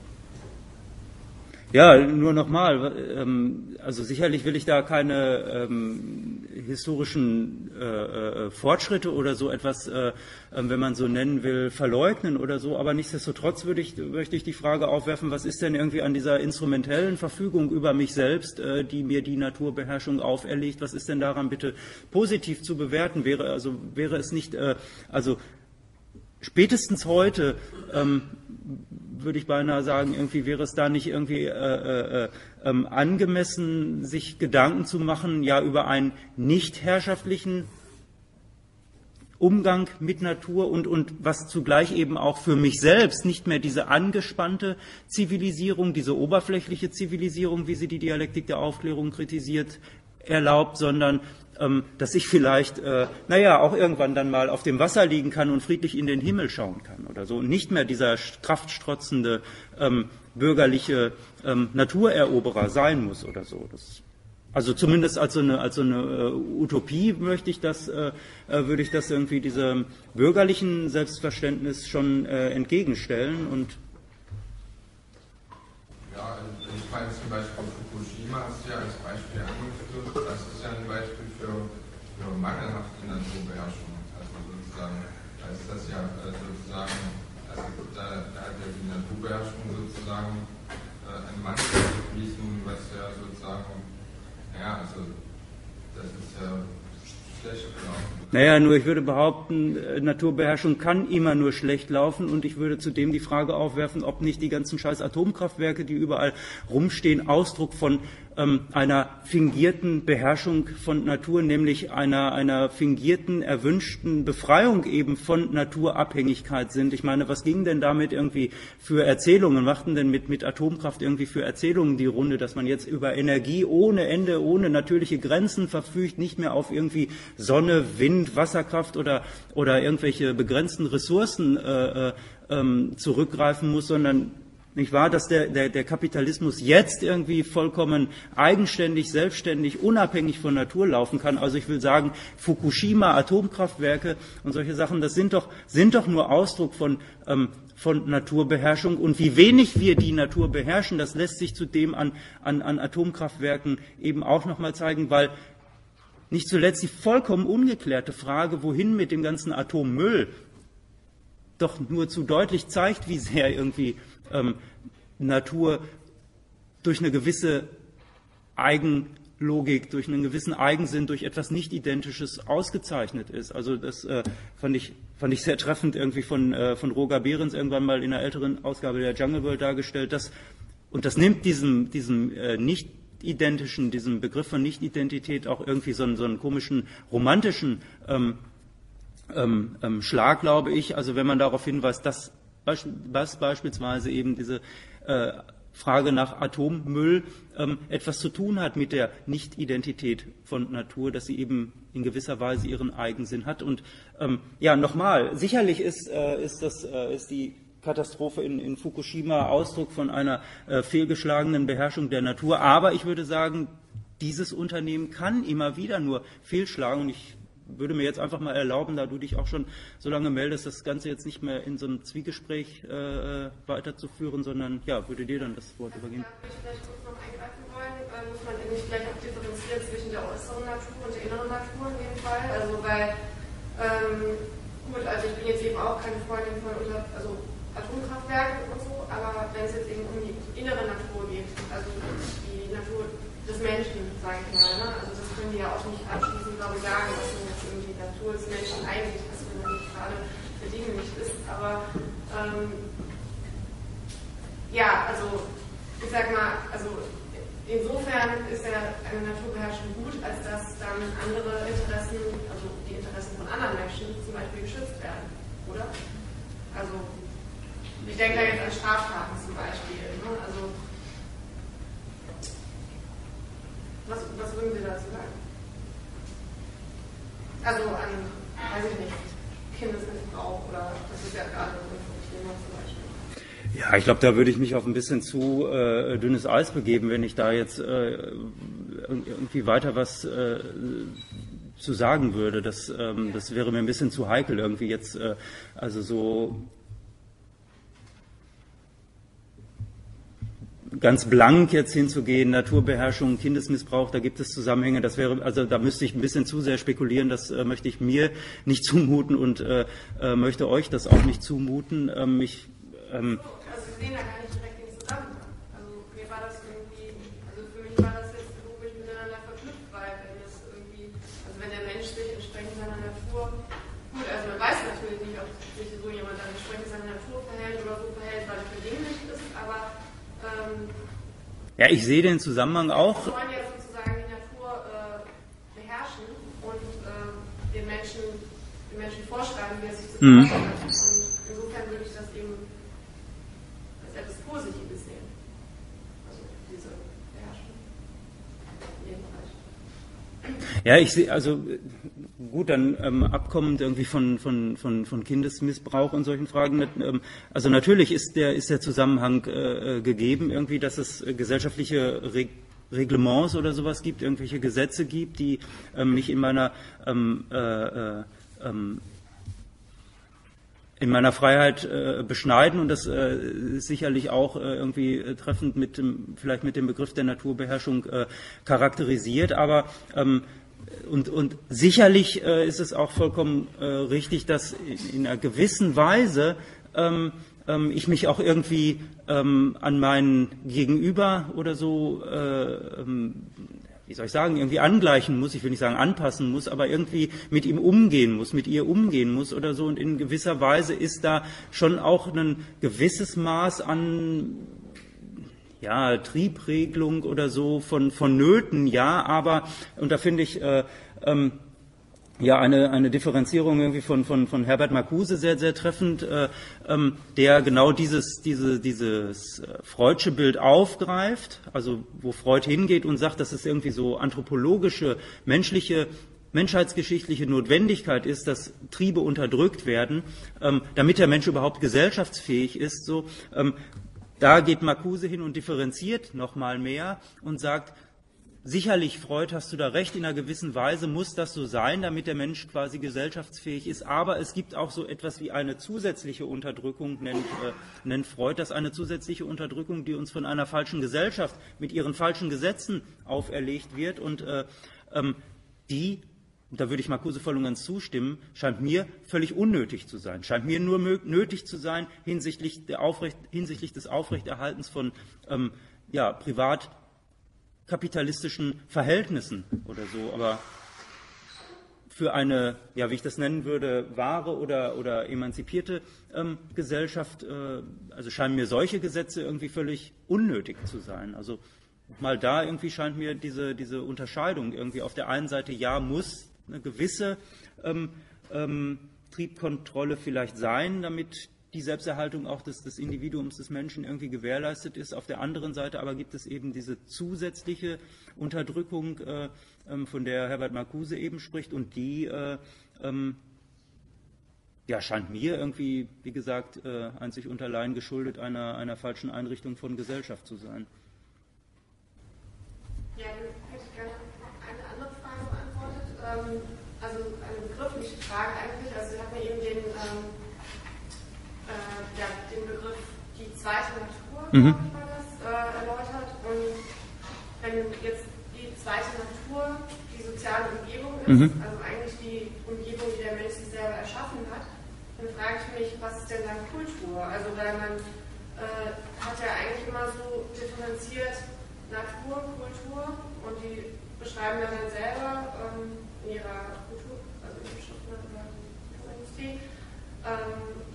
Ja, nur nochmal, ähm, also sicherlich will ich da keine ähm, historischen äh, äh, Fortschritte oder so etwas, äh, wenn man so nennen will, verleugnen oder so, aber nichtsdestotrotz würde ich, möchte ich die Frage aufwerfen, was ist denn irgendwie an dieser instrumentellen Verfügung über mich selbst, äh, die mir die Naturbeherrschung auferlegt, was ist denn daran bitte positiv zu bewerten? Wäre, also, wäre es nicht, äh, also spätestens heute, ähm, würde ich beinahe sagen, irgendwie wäre es da nicht irgendwie äh, äh, äh, angemessen, sich Gedanken zu machen, ja, über einen nicht herrschaftlichen Umgang mit Natur und, und was zugleich eben auch für mich selbst nicht mehr diese angespannte Zivilisierung, diese oberflächliche Zivilisierung, wie sie die Dialektik der Aufklärung kritisiert, erlaubt, sondern ähm, dass ich vielleicht, äh, naja, auch irgendwann dann mal auf dem Wasser liegen kann und friedlich in den Himmel schauen kann oder so. Und nicht mehr dieser kraftstrotzende, ähm, bürgerliche ähm, Natureroberer sein muss oder so. Das Also zumindest als so eine, als so eine uh, Utopie möchte ich das, äh, würde ich das irgendwie diesem bürgerlichen Selbstverständnis schon äh, entgegenstellen. Und
ja, ich meine zum Beispiel Fukushima hast du ja als Beispiel angeführt. Das ist ja ein Beispiel für, für mangelhafte Naturbeherrschung. Also sozusagen, da ist das ja äh, sozusagen, also da, da hat ja die Naturbeherrschung sozusagen äh, ein Mangel gewiesen, was ja sozusagen Ja, also das ist ja schlecht gelaufen.
Naja, nur ich würde behaupten, Naturbeherrschung kann immer nur schlecht laufen und ich würde zudem die Frage aufwerfen, ob nicht die ganzen scheiß Atomkraftwerke, die überall rumstehen, Ausdruck von ähm, einer fingierten Beherrschung von Natur, nämlich einer, einer fingierten, erwünschten Befreiung eben von Naturabhängigkeit sind. Ich meine, was ging denn damit irgendwie für Erzählungen, machten denn mit, mit Atomkraft irgendwie für Erzählungen die Runde, dass man jetzt über Energie ohne Ende, ohne natürliche Grenzen verfügt, nicht mehr auf irgendwie Sonne, Wind, Wasserkraft oder, oder irgendwelche begrenzten Ressourcen äh, äh, zurückgreifen muss, sondern nicht wahr, dass der, der, der Kapitalismus jetzt irgendwie vollkommen eigenständig, selbstständig, unabhängig von Natur laufen kann. Also ich will sagen, Fukushima, Atomkraftwerke und solche Sachen, das sind doch, sind doch nur Ausdruck von, ähm, von Naturbeherrschung. Und wie wenig wir die Natur beherrschen, das lässt sich zudem an, an, an Atomkraftwerken eben auch nochmal zeigen, weil nicht zuletzt die vollkommen ungeklärte Frage, wohin mit dem ganzen Atommüll, doch nur zu deutlich zeigt, wie sehr irgendwie ähm, Natur durch eine gewisse Eigenlogik, durch einen gewissen Eigensinn, durch etwas Nicht-Identisches ausgezeichnet ist. Also das äh, fand ich, fand ich sehr treffend irgendwie von, äh, von Roger Behrens irgendwann mal in einer älteren Ausgabe der Jungle World dargestellt. Dass, und das nimmt diesem, diesem äh, nicht identischen, diesem Begriff von Nicht-Identität auch irgendwie so einen, so einen komischen, romantischen ähm, ähm, ähm, Schlag, glaube ich. Also wenn man darauf hinweist, dass, dass beispielsweise eben diese äh, Frage nach Atommüll ähm, etwas zu tun hat mit der Nicht-Identität von Natur, dass sie eben in gewisser Weise ihren Eigensinn hat. Und ähm, ja, nochmal, sicherlich ist, äh, ist, das, äh, ist die Katastrophe in, in Fukushima Ausdruck von einer äh, fehlgeschlagenen Beherrschung der Natur. Aber ich würde sagen, dieses Unternehmen kann immer wieder nur fehlschlagen. Und ich würde mir jetzt einfach mal erlauben, da du dich auch schon so lange meldest, das Ganze jetzt nicht mehr in so einem Zwiegespräch äh, weiterzuführen, sondern ja, würde dir dann das Wort übergeben.
Da würde ich vielleicht kurz noch eingreifen wollen. Äh, muss man nicht vielleicht auch differenzieren zwischen der äußeren Natur und der inneren Natur in dem Fall? Also weil, ähm, gut, also ich bin jetzt eben auch keine Freundin von unter, also Atomkraftwerken und so, aber wenn es jetzt eben um die innere Natur geht, also die Natur des Menschen, sage ich mal, ne? Also das können die ja auch nicht abschließend, glaube ich, sagen, was denn jetzt irgendwie die Natur des Menschen eigentlich ist, wenn man nicht gerade für Dinge nicht ist, aber ähm, ja, also ich sag mal, also insofern ist ja eine Naturbeherrschung gut, als dass dann andere Interessen, also die Interessen von anderen Menschen zum Beispiel geschützt werden, oder? Also ich denke da jetzt an Straftaten zum Beispiel. Ne? Also, was, was würden Sie dazu sagen? Also an, weiß ich nicht, Kindesmissbrauch oder das ist ja gerade so ein Thema zum Beispiel.
Ja, ich glaube, da würde ich mich auf ein bisschen zu äh, dünnes Eis begeben, wenn ich da jetzt äh, irgendwie weiter was äh, zu sagen würde. Das, ähm, das wäre mir ein bisschen zu heikel, irgendwie jetzt, äh, also so ganz blank jetzt hinzugehen, Naturbeherrschung, Kindesmissbrauch, da gibt es Zusammenhänge, das wäre, also da müsste ich ein bisschen zu sehr spekulieren, das äh, möchte ich mir nicht zumuten und äh, äh, möchte euch das auch nicht zumuten. Ähm, ich, ähm,
also Sie sehen da gar nicht direkt den Zusammenhang. Also mir war das irgendwie, also für mich war das jetzt logisch miteinander verknüpft, weil wenn es irgendwie, also wenn der Mensch sich entsprechend seiner Natur, gut, also man weiß natürlich nicht, ob sich so jemand dann entsprechend seiner Natur verhält oder so verhält, weil er verdinglich ist, aber
ja, ich sehe den Zusammenhang auch.
Wir wollen ja sozusagen die Natur äh, beherrschen und äh, den Menschen den Menschen vorschreiben, wie er sich zu verhalten hat. Und insofern würde ich das eben als etwas Positives sehen. Also diese Beherrschung.
Ja, ich sehe, also gut, dann ähm, abkommend irgendwie von, von, von, von Kindesmissbrauch und solchen Fragen. Ähm, also natürlich ist der, ist der Zusammenhang äh, gegeben, irgendwie, dass es äh, gesellschaftliche Reg Reglements oder sowas gibt, irgendwelche Gesetze gibt, die ähm, mich in meiner ähm, äh, ähm, in meiner Freiheit äh, beschneiden, und das äh, ist sicherlich auch äh, irgendwie äh, treffend mit dem, vielleicht mit dem Begriff der Naturbeherrschung äh, charakterisiert, aber ähm, und, und sicherlich äh, ist es auch vollkommen äh, richtig, dass in, in einer gewissen Weise ähm, ähm, ich mich auch irgendwie ähm, an meinen Gegenüber oder so äh, ähm, wie soll ich sagen, irgendwie angleichen muss, ich will nicht sagen anpassen muss, aber irgendwie mit ihm umgehen muss, mit ihr umgehen muss oder so. Und in gewisser Weise ist da schon auch ein gewisses Maß an ja, Triebregelung oder so von vonnöten, ja, aber, und da finde ich äh, ähm, ja eine, eine Differenzierung irgendwie von, von, von Herbert Marcuse sehr, sehr treffend, äh, ähm, der genau dieses, diese, dieses Freudsche Bild aufgreift, also wo Freud hingeht und sagt, dass es irgendwie so anthropologische, menschliche, menschheitsgeschichtliche Notwendigkeit ist, dass Triebe unterdrückt werden, ähm, damit der Mensch überhaupt gesellschaftsfähig ist. So, ähm, da geht Marcuse hin und differenziert nochmal mehr und sagt, sicherlich, Freud, hast du da recht, in einer gewissen Weise muss das so sein, damit der Mensch quasi gesellschaftsfähig ist. Aber es gibt auch so etwas wie eine zusätzliche Unterdrückung, nennt, äh, nennt Freud das, eine zusätzliche Unterdrückung, die uns von einer falschen Gesellschaft mit ihren falschen Gesetzen auferlegt wird. Und äh, ähm, die, da würde ich Marcuse voll und ganz zustimmen, scheint mir völlig unnötig zu sein. Scheint mir nur nötig zu sein hinsichtlich, der Aufrecht, hinsichtlich des Aufrechterhaltens von ähm, ja, privat kapitalistischen Verhältnissen oder so, aber für eine, ja, wie ich das nennen würde, wahre oder, oder emanzipierte ähm, Gesellschaft, äh, also scheinen mir solche Gesetze irgendwie völlig unnötig zu sein. Also mal da irgendwie scheint mir diese, diese Unterscheidung irgendwie auf der einen Seite, ja, muss eine gewisse ähm, ähm, Triebkontrolle vielleicht sein, damit die Selbsterhaltung auch des, des Individuums, des Menschen irgendwie gewährleistet ist. Auf der anderen Seite aber gibt es eben diese zusätzliche Unterdrückung, äh, ähm, von der Herbert Marcuse eben spricht, und die äh, ähm, ja, scheint mir irgendwie, wie gesagt, äh, einzig und allein geschuldet einer, einer falschen Einrichtung von Gesellschaft zu sein.
Ja, dann hätte ich gerne eine andere Frage beantwortet. Ähm, also eine begriffliche Frage eigentlich. Also Sie hatten eben den ähm, Äh, ja, den Begriff die zweite Natur, mhm. glaube ich, war das, äh, erläutert. Und wenn jetzt die zweite Natur die soziale Umgebung ist, mhm. also eigentlich die Umgebung, die der Mensch sich selber erschaffen hat, dann frage ich mich, was ist denn dann Kultur? Also weil man äh, hat ja eigentlich immer so differenziert Natur, Kultur, und die beschreiben dann, dann selber ähm, in ihrer Kultur, also in der Schrift oder Industrie, ähm,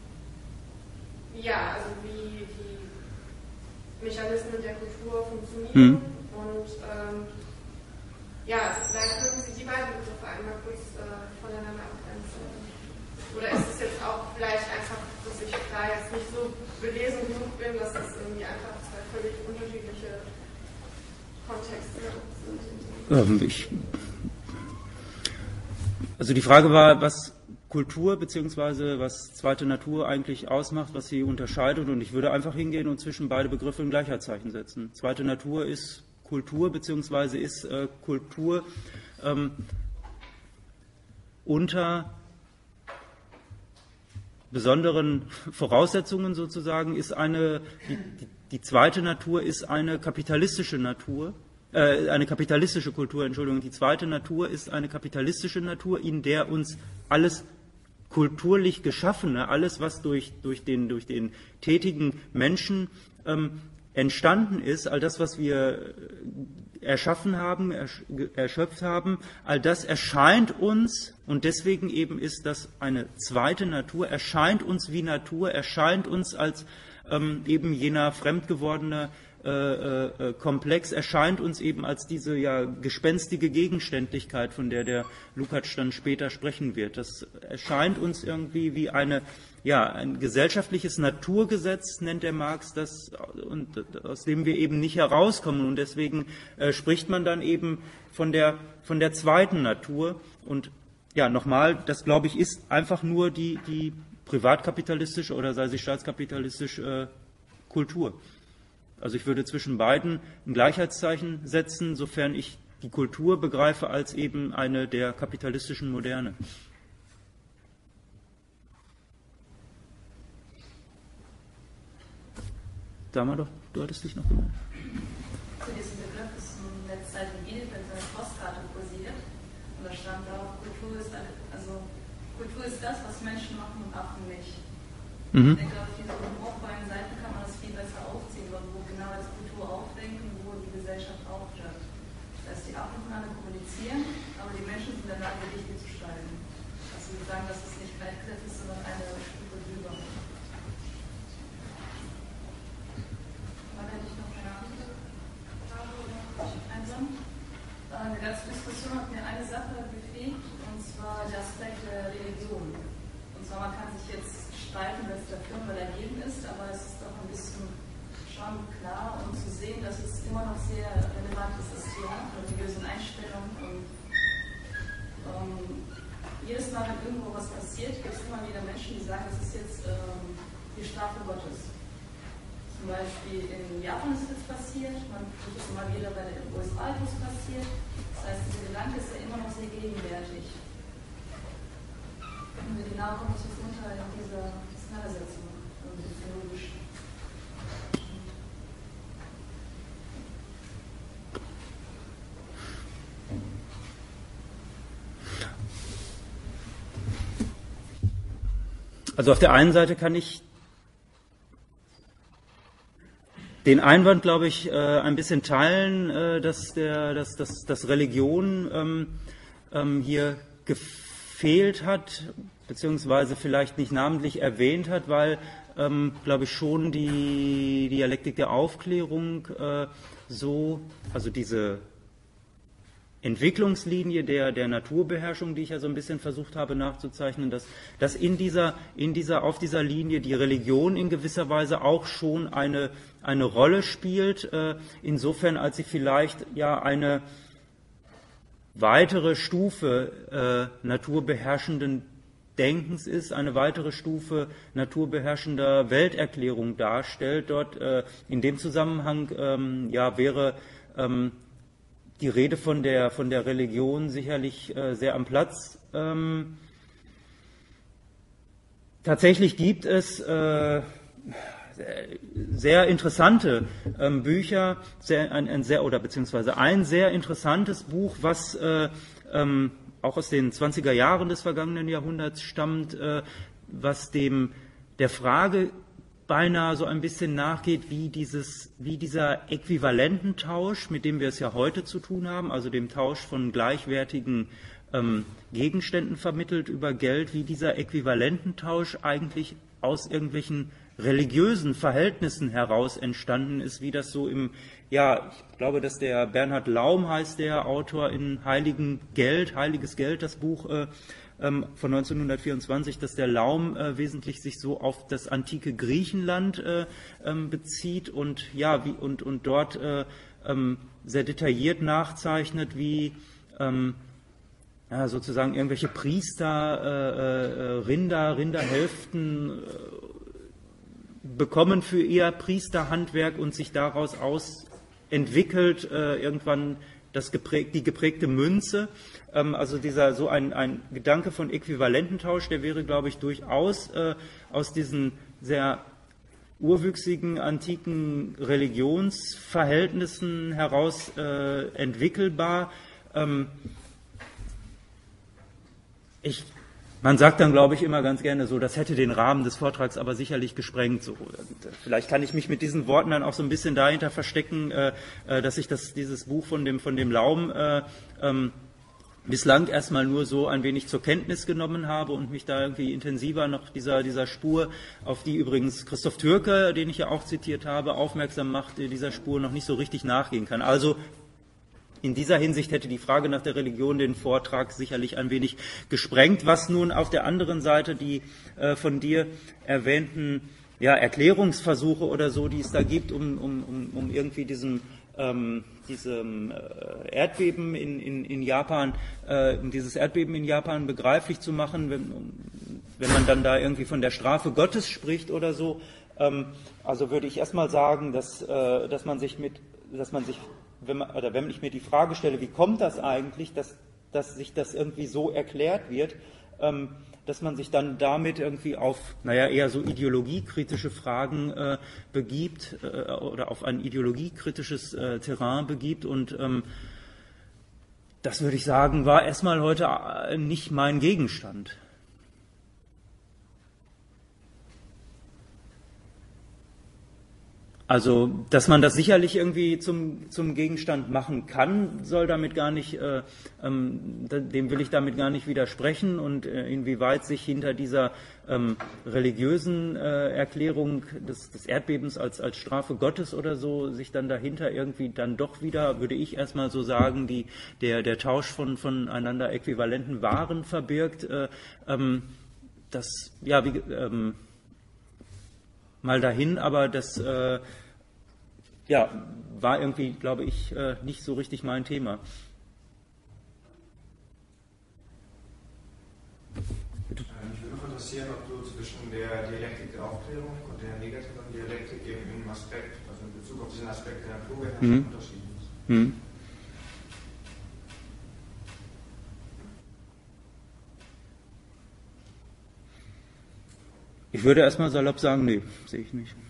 ja, also wie die Mechanismen der Kultur funktionieren. Mhm. Und ähm, ja, also vielleicht könnten Sie die beiden Begriffe einmal kurz äh, voneinander abgrenzen. Oder ist es jetzt auch vielleicht einfach, dass ich da jetzt nicht so belesen genug bin, dass das irgendwie einfach zwei völlig unterschiedliche Kontexte sind?
Ähm, ich, also die Frage war, was Kultur bzw. was zweite Natur eigentlich ausmacht, was sie unterscheidet, und ich würde einfach hingehen und zwischen beide Begriffe ein Gleichheitszeichen setzen. Zweite Natur ist Kultur bzw. ist äh, Kultur ähm, unter besonderen Voraussetzungen sozusagen, ist eine, die, die, die zweite Natur ist eine kapitalistische Natur, äh, eine kapitalistische Kultur, Entschuldigung, die zweite Natur ist eine kapitalistische Natur, in der uns alles kulturlich Geschaffene, alles, was durch, durch, den, durch den tätigen Menschen ähm, entstanden ist, all das, was wir erschaffen haben, ersch erschöpft haben, all das erscheint uns, und deswegen eben ist das eine zweite Natur, erscheint uns wie Natur, erscheint uns als ähm, eben jener fremd gewordene äh, äh, Komplex erscheint uns eben als diese ja gespenstige Gegenständlichkeit, von der der Lukács dann später sprechen wird. Das erscheint uns irgendwie wie eine, ja, ein gesellschaftliches Naturgesetz, nennt der Marx das, und aus dem wir eben nicht herauskommen. Und deswegen äh, spricht man dann eben von der, von der zweiten Natur. Und ja, nochmal, das glaube ich ist einfach nur die, die privatkapitalistische oder sei sie staatskapitalistische äh, Kultur. Also ich würde zwischen beiden ein Gleichheitszeichen setzen, sofern ich die Kultur begreife als eben eine der kapitalistischen Moderne. Dama doch, du hattest dich noch gemeldet.
Zu diesem Begriff ist in letzter Zeit in Bielefeld eine Postkarte kursiert und da stand drauf, Kultur ist, also, Kultur ist das, was Menschen machen und Affen nicht.
Mhm.
Ich denke, auf diesen hochbeinen Seiten kann man das viel besser aufziehen, wo genau als Kultur aufdenken, wo die Gesellschaft aufhört. Das heißt, die Affen können alle kommunizieren, aber die Menschen sind in der Lage, Gedichte zu schreiben. Also wir sagen, dass es nicht gleichgesetzt ist, sondern eine Stufe drüber. Aber wenn ich noch eine andere Frage oder einsam. Eine ganze Diskussion hat mir eine Sache befähigt, und zwar der Aspekt der Religion. Und zwar, man kann sich jetzt streiten, dass der Film dagegen ist, aber es ist doch ein bisschen schon klar, um zu sehen, dass es immer noch sehr relevant ist, das Thema religiösen Einstellungen. Und ähm, jedes Mal, wenn irgendwo was passiert, gibt es immer wieder Menschen, die sagen, das ist jetzt ähm, die Strafe Gottes. Zum Beispiel in Japan ist es jetzt passiert, man kriegt es immer wieder bei den U S A ist es passiert. Das heißt, dieser Gedanke ist ja immer noch sehr gegenwärtig. Und wie genau kommt es jetzt unter in dieser Auseinandersetzung, theologisch?
Also auf der einen Seite kann ich den Einwand, glaube ich, ein bisschen teilen, dass, der, dass, dass, dass Religion ähm, ähm, hier gefehlt hat, beziehungsweise vielleicht nicht namentlich erwähnt hat, weil, ähm, glaube ich, schon die Dialektik der Aufklärung äh, so, also diese Entwicklungslinie der, der Naturbeherrschung, die ich ja so ein bisschen versucht habe nachzuzeichnen, dass, dass in dieser, in dieser, auf dieser Linie die Religion in gewisser Weise auch schon eine, eine Rolle spielt, äh, insofern als sie vielleicht ja eine weitere Stufe äh, naturbeherrschenden Denkens ist, eine weitere Stufe naturbeherrschender Welterklärung darstellt. Dort äh, in dem Zusammenhang ähm, ja, wäre ähm, die Rede von der, von der Religion sicherlich äh, sehr am Platz. Ähm, tatsächlich gibt es äh, sehr interessante ähm, Bücher, sehr, ein, ein sehr, oder beziehungsweise ein sehr interessantes Buch, was äh, ähm, auch aus den zwanziger Jahren des vergangenen Jahrhunderts stammt, äh, was dem der Frage beinahe so ein bisschen nachgeht, wie, dieses, wie dieser Äquivalententausch, mit dem wir es ja heute zu tun haben, also dem Tausch von gleichwertigen ähm, Gegenständen vermittelt über Geld, wie dieser Äquivalententausch eigentlich aus irgendwelchen religiösen Verhältnissen heraus entstanden ist, wie das so im, ja, ich glaube, dass der Bernhard Laum heißt, der Autor in Heiligen Geld, Heiliges Geld, das Buch äh, von neunzehnhundertvierundzwanzig, dass der Laum äh, wesentlich sich so auf das antike Griechenland äh, ähm, bezieht und ja wie und und dort äh, ähm, sehr detailliert nachzeichnet, wie ähm, ja, sozusagen irgendwelche Priester äh, äh, Rinder Rinderhälften äh, bekommen für ihr Priesterhandwerk und sich daraus aus entwickelt äh, irgendwann das geprägt, die geprägte Münze. Ähm, also dieser so ein, ein Gedanke von Äquivalententausch, der wäre, glaube ich, durchaus äh, aus diesen sehr urwüchsigen antiken Religionsverhältnissen heraus äh, entwickelbar. Ähm, ich Man sagt dann, glaube ich, immer ganz gerne so, das hätte den Rahmen des Vortrags aber sicherlich gesprengt. So. Vielleicht kann ich mich mit diesen Worten dann auch so ein bisschen dahinter verstecken, äh, dass ich das, dieses Buch von dem, von dem Laum äh, ähm, bislang erstmal nur so ein wenig zur Kenntnis genommen habe und mich da irgendwie intensiver noch dieser, dieser Spur, auf die übrigens Christoph Türke, den ich ja auch zitiert habe, aufmerksam macht, dieser Spur noch nicht so richtig nachgehen kann. Also in dieser Hinsicht hätte die Frage nach der Religion den Vortrag sicherlich ein wenig gesprengt, was nun auf der anderen Seite die äh, von dir erwähnten ja, Erklärungsversuche oder so, die es da gibt, um, um, um, um irgendwie diesen ähm, diesem Erdbeben in, in, in Japan, äh, dieses Erdbeben in Japan begreiflich zu machen, wenn, wenn man dann da irgendwie von der Strafe Gottes spricht oder so. Ähm, also würde ich erstmal sagen, dass, äh, dass man sich mit, dass man sich, wenn man, oder wenn ich mir die Frage stelle, wie kommt das eigentlich, dass, dass sich das irgendwie so erklärt wird, ähm, dass man sich dann damit irgendwie auf, naja, eher so ideologiekritische Fragen äh, begibt äh, oder auf ein ideologiekritisches äh, Terrain begibt. Und ähm, das würde ich sagen, war erstmal heute nicht mein Gegenstand. Also, dass man das sicherlich irgendwie zum, zum Gegenstand machen kann, soll damit gar nicht, äh, ähm, dem will ich damit gar nicht widersprechen, und äh, inwieweit sich hinter dieser ähm, religiösen äh, Erklärung des, des Erdbebens als, als Strafe Gottes oder so sich dann dahinter irgendwie dann doch wieder, würde ich erstmal so sagen, die, der, der Tausch von, von einander äquivalenten Waren verbirgt, äh, ähm, das, ja, wie, ähm, mal dahin, aber das äh, ja, war irgendwie, glaube ich, äh, nicht so richtig mein Thema. Bitte.
Mich würde noch interessieren, ob du zwischen der Dialektik der Aufklärung und der negativen Dialektik eben im Aspekt, also in Bezug auf diesen Aspekt der Naturbeherrschung mhm. unterschieden ist.
Mhm. Ich würde erstmal salopp sagen, nee, sehe ich nicht.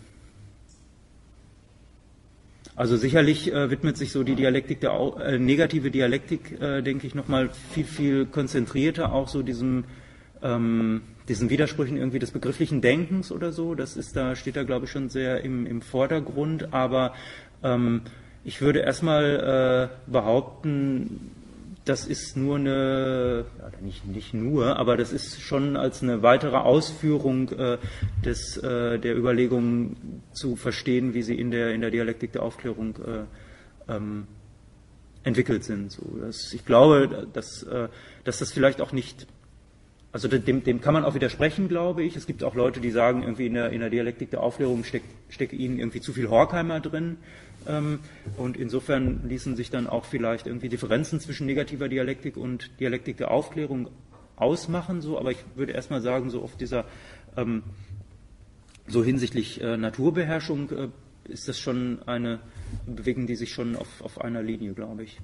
Also sicherlich äh, widmet sich so die Dialektik, der äh, negative Dialektik, äh, denke ich, nochmal viel, viel konzentrierter auch so diesem, ähm, diesen Widersprüchen irgendwie des begrifflichen Denkens oder so. Das ist da, steht da, glaube ich, schon sehr im, im Vordergrund. Aber ähm, ich würde erstmal äh, behaupten, das ist nur eine, ja, nicht, nicht nur, aber das ist schon als eine weitere Ausführung äh, des, äh, der Überlegungen zu verstehen, wie sie in der, in der Dialektik der Aufklärung äh, ähm, entwickelt sind. So, das, ich glaube, dass, äh, dass das vielleicht auch nicht, also dem, dem kann man auch widersprechen, glaube ich. Es gibt auch Leute, die sagen, irgendwie in der, in der Dialektik der Aufklärung steckt, steckt ihnen irgendwie zu viel Horkheimer drin. Und insofern ließen sich dann auch vielleicht irgendwie Differenzen zwischen negativer Dialektik und Dialektik der Aufklärung ausmachen, so, aber ich würde erstmal sagen, so auf dieser, ähm, so hinsichtlich äh, Naturbeherrschung äh, ist das schon eine, bewegen die sich schon auf, auf einer Linie, glaube ich.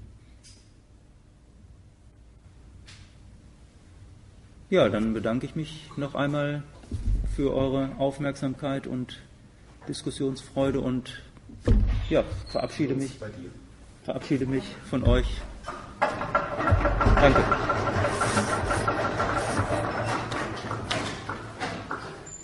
Ja, dann bedanke ich mich noch einmal für eure Aufmerksamkeit und Diskussionsfreude und ja, verabschiede mich, verabschiede mich von euch. Danke.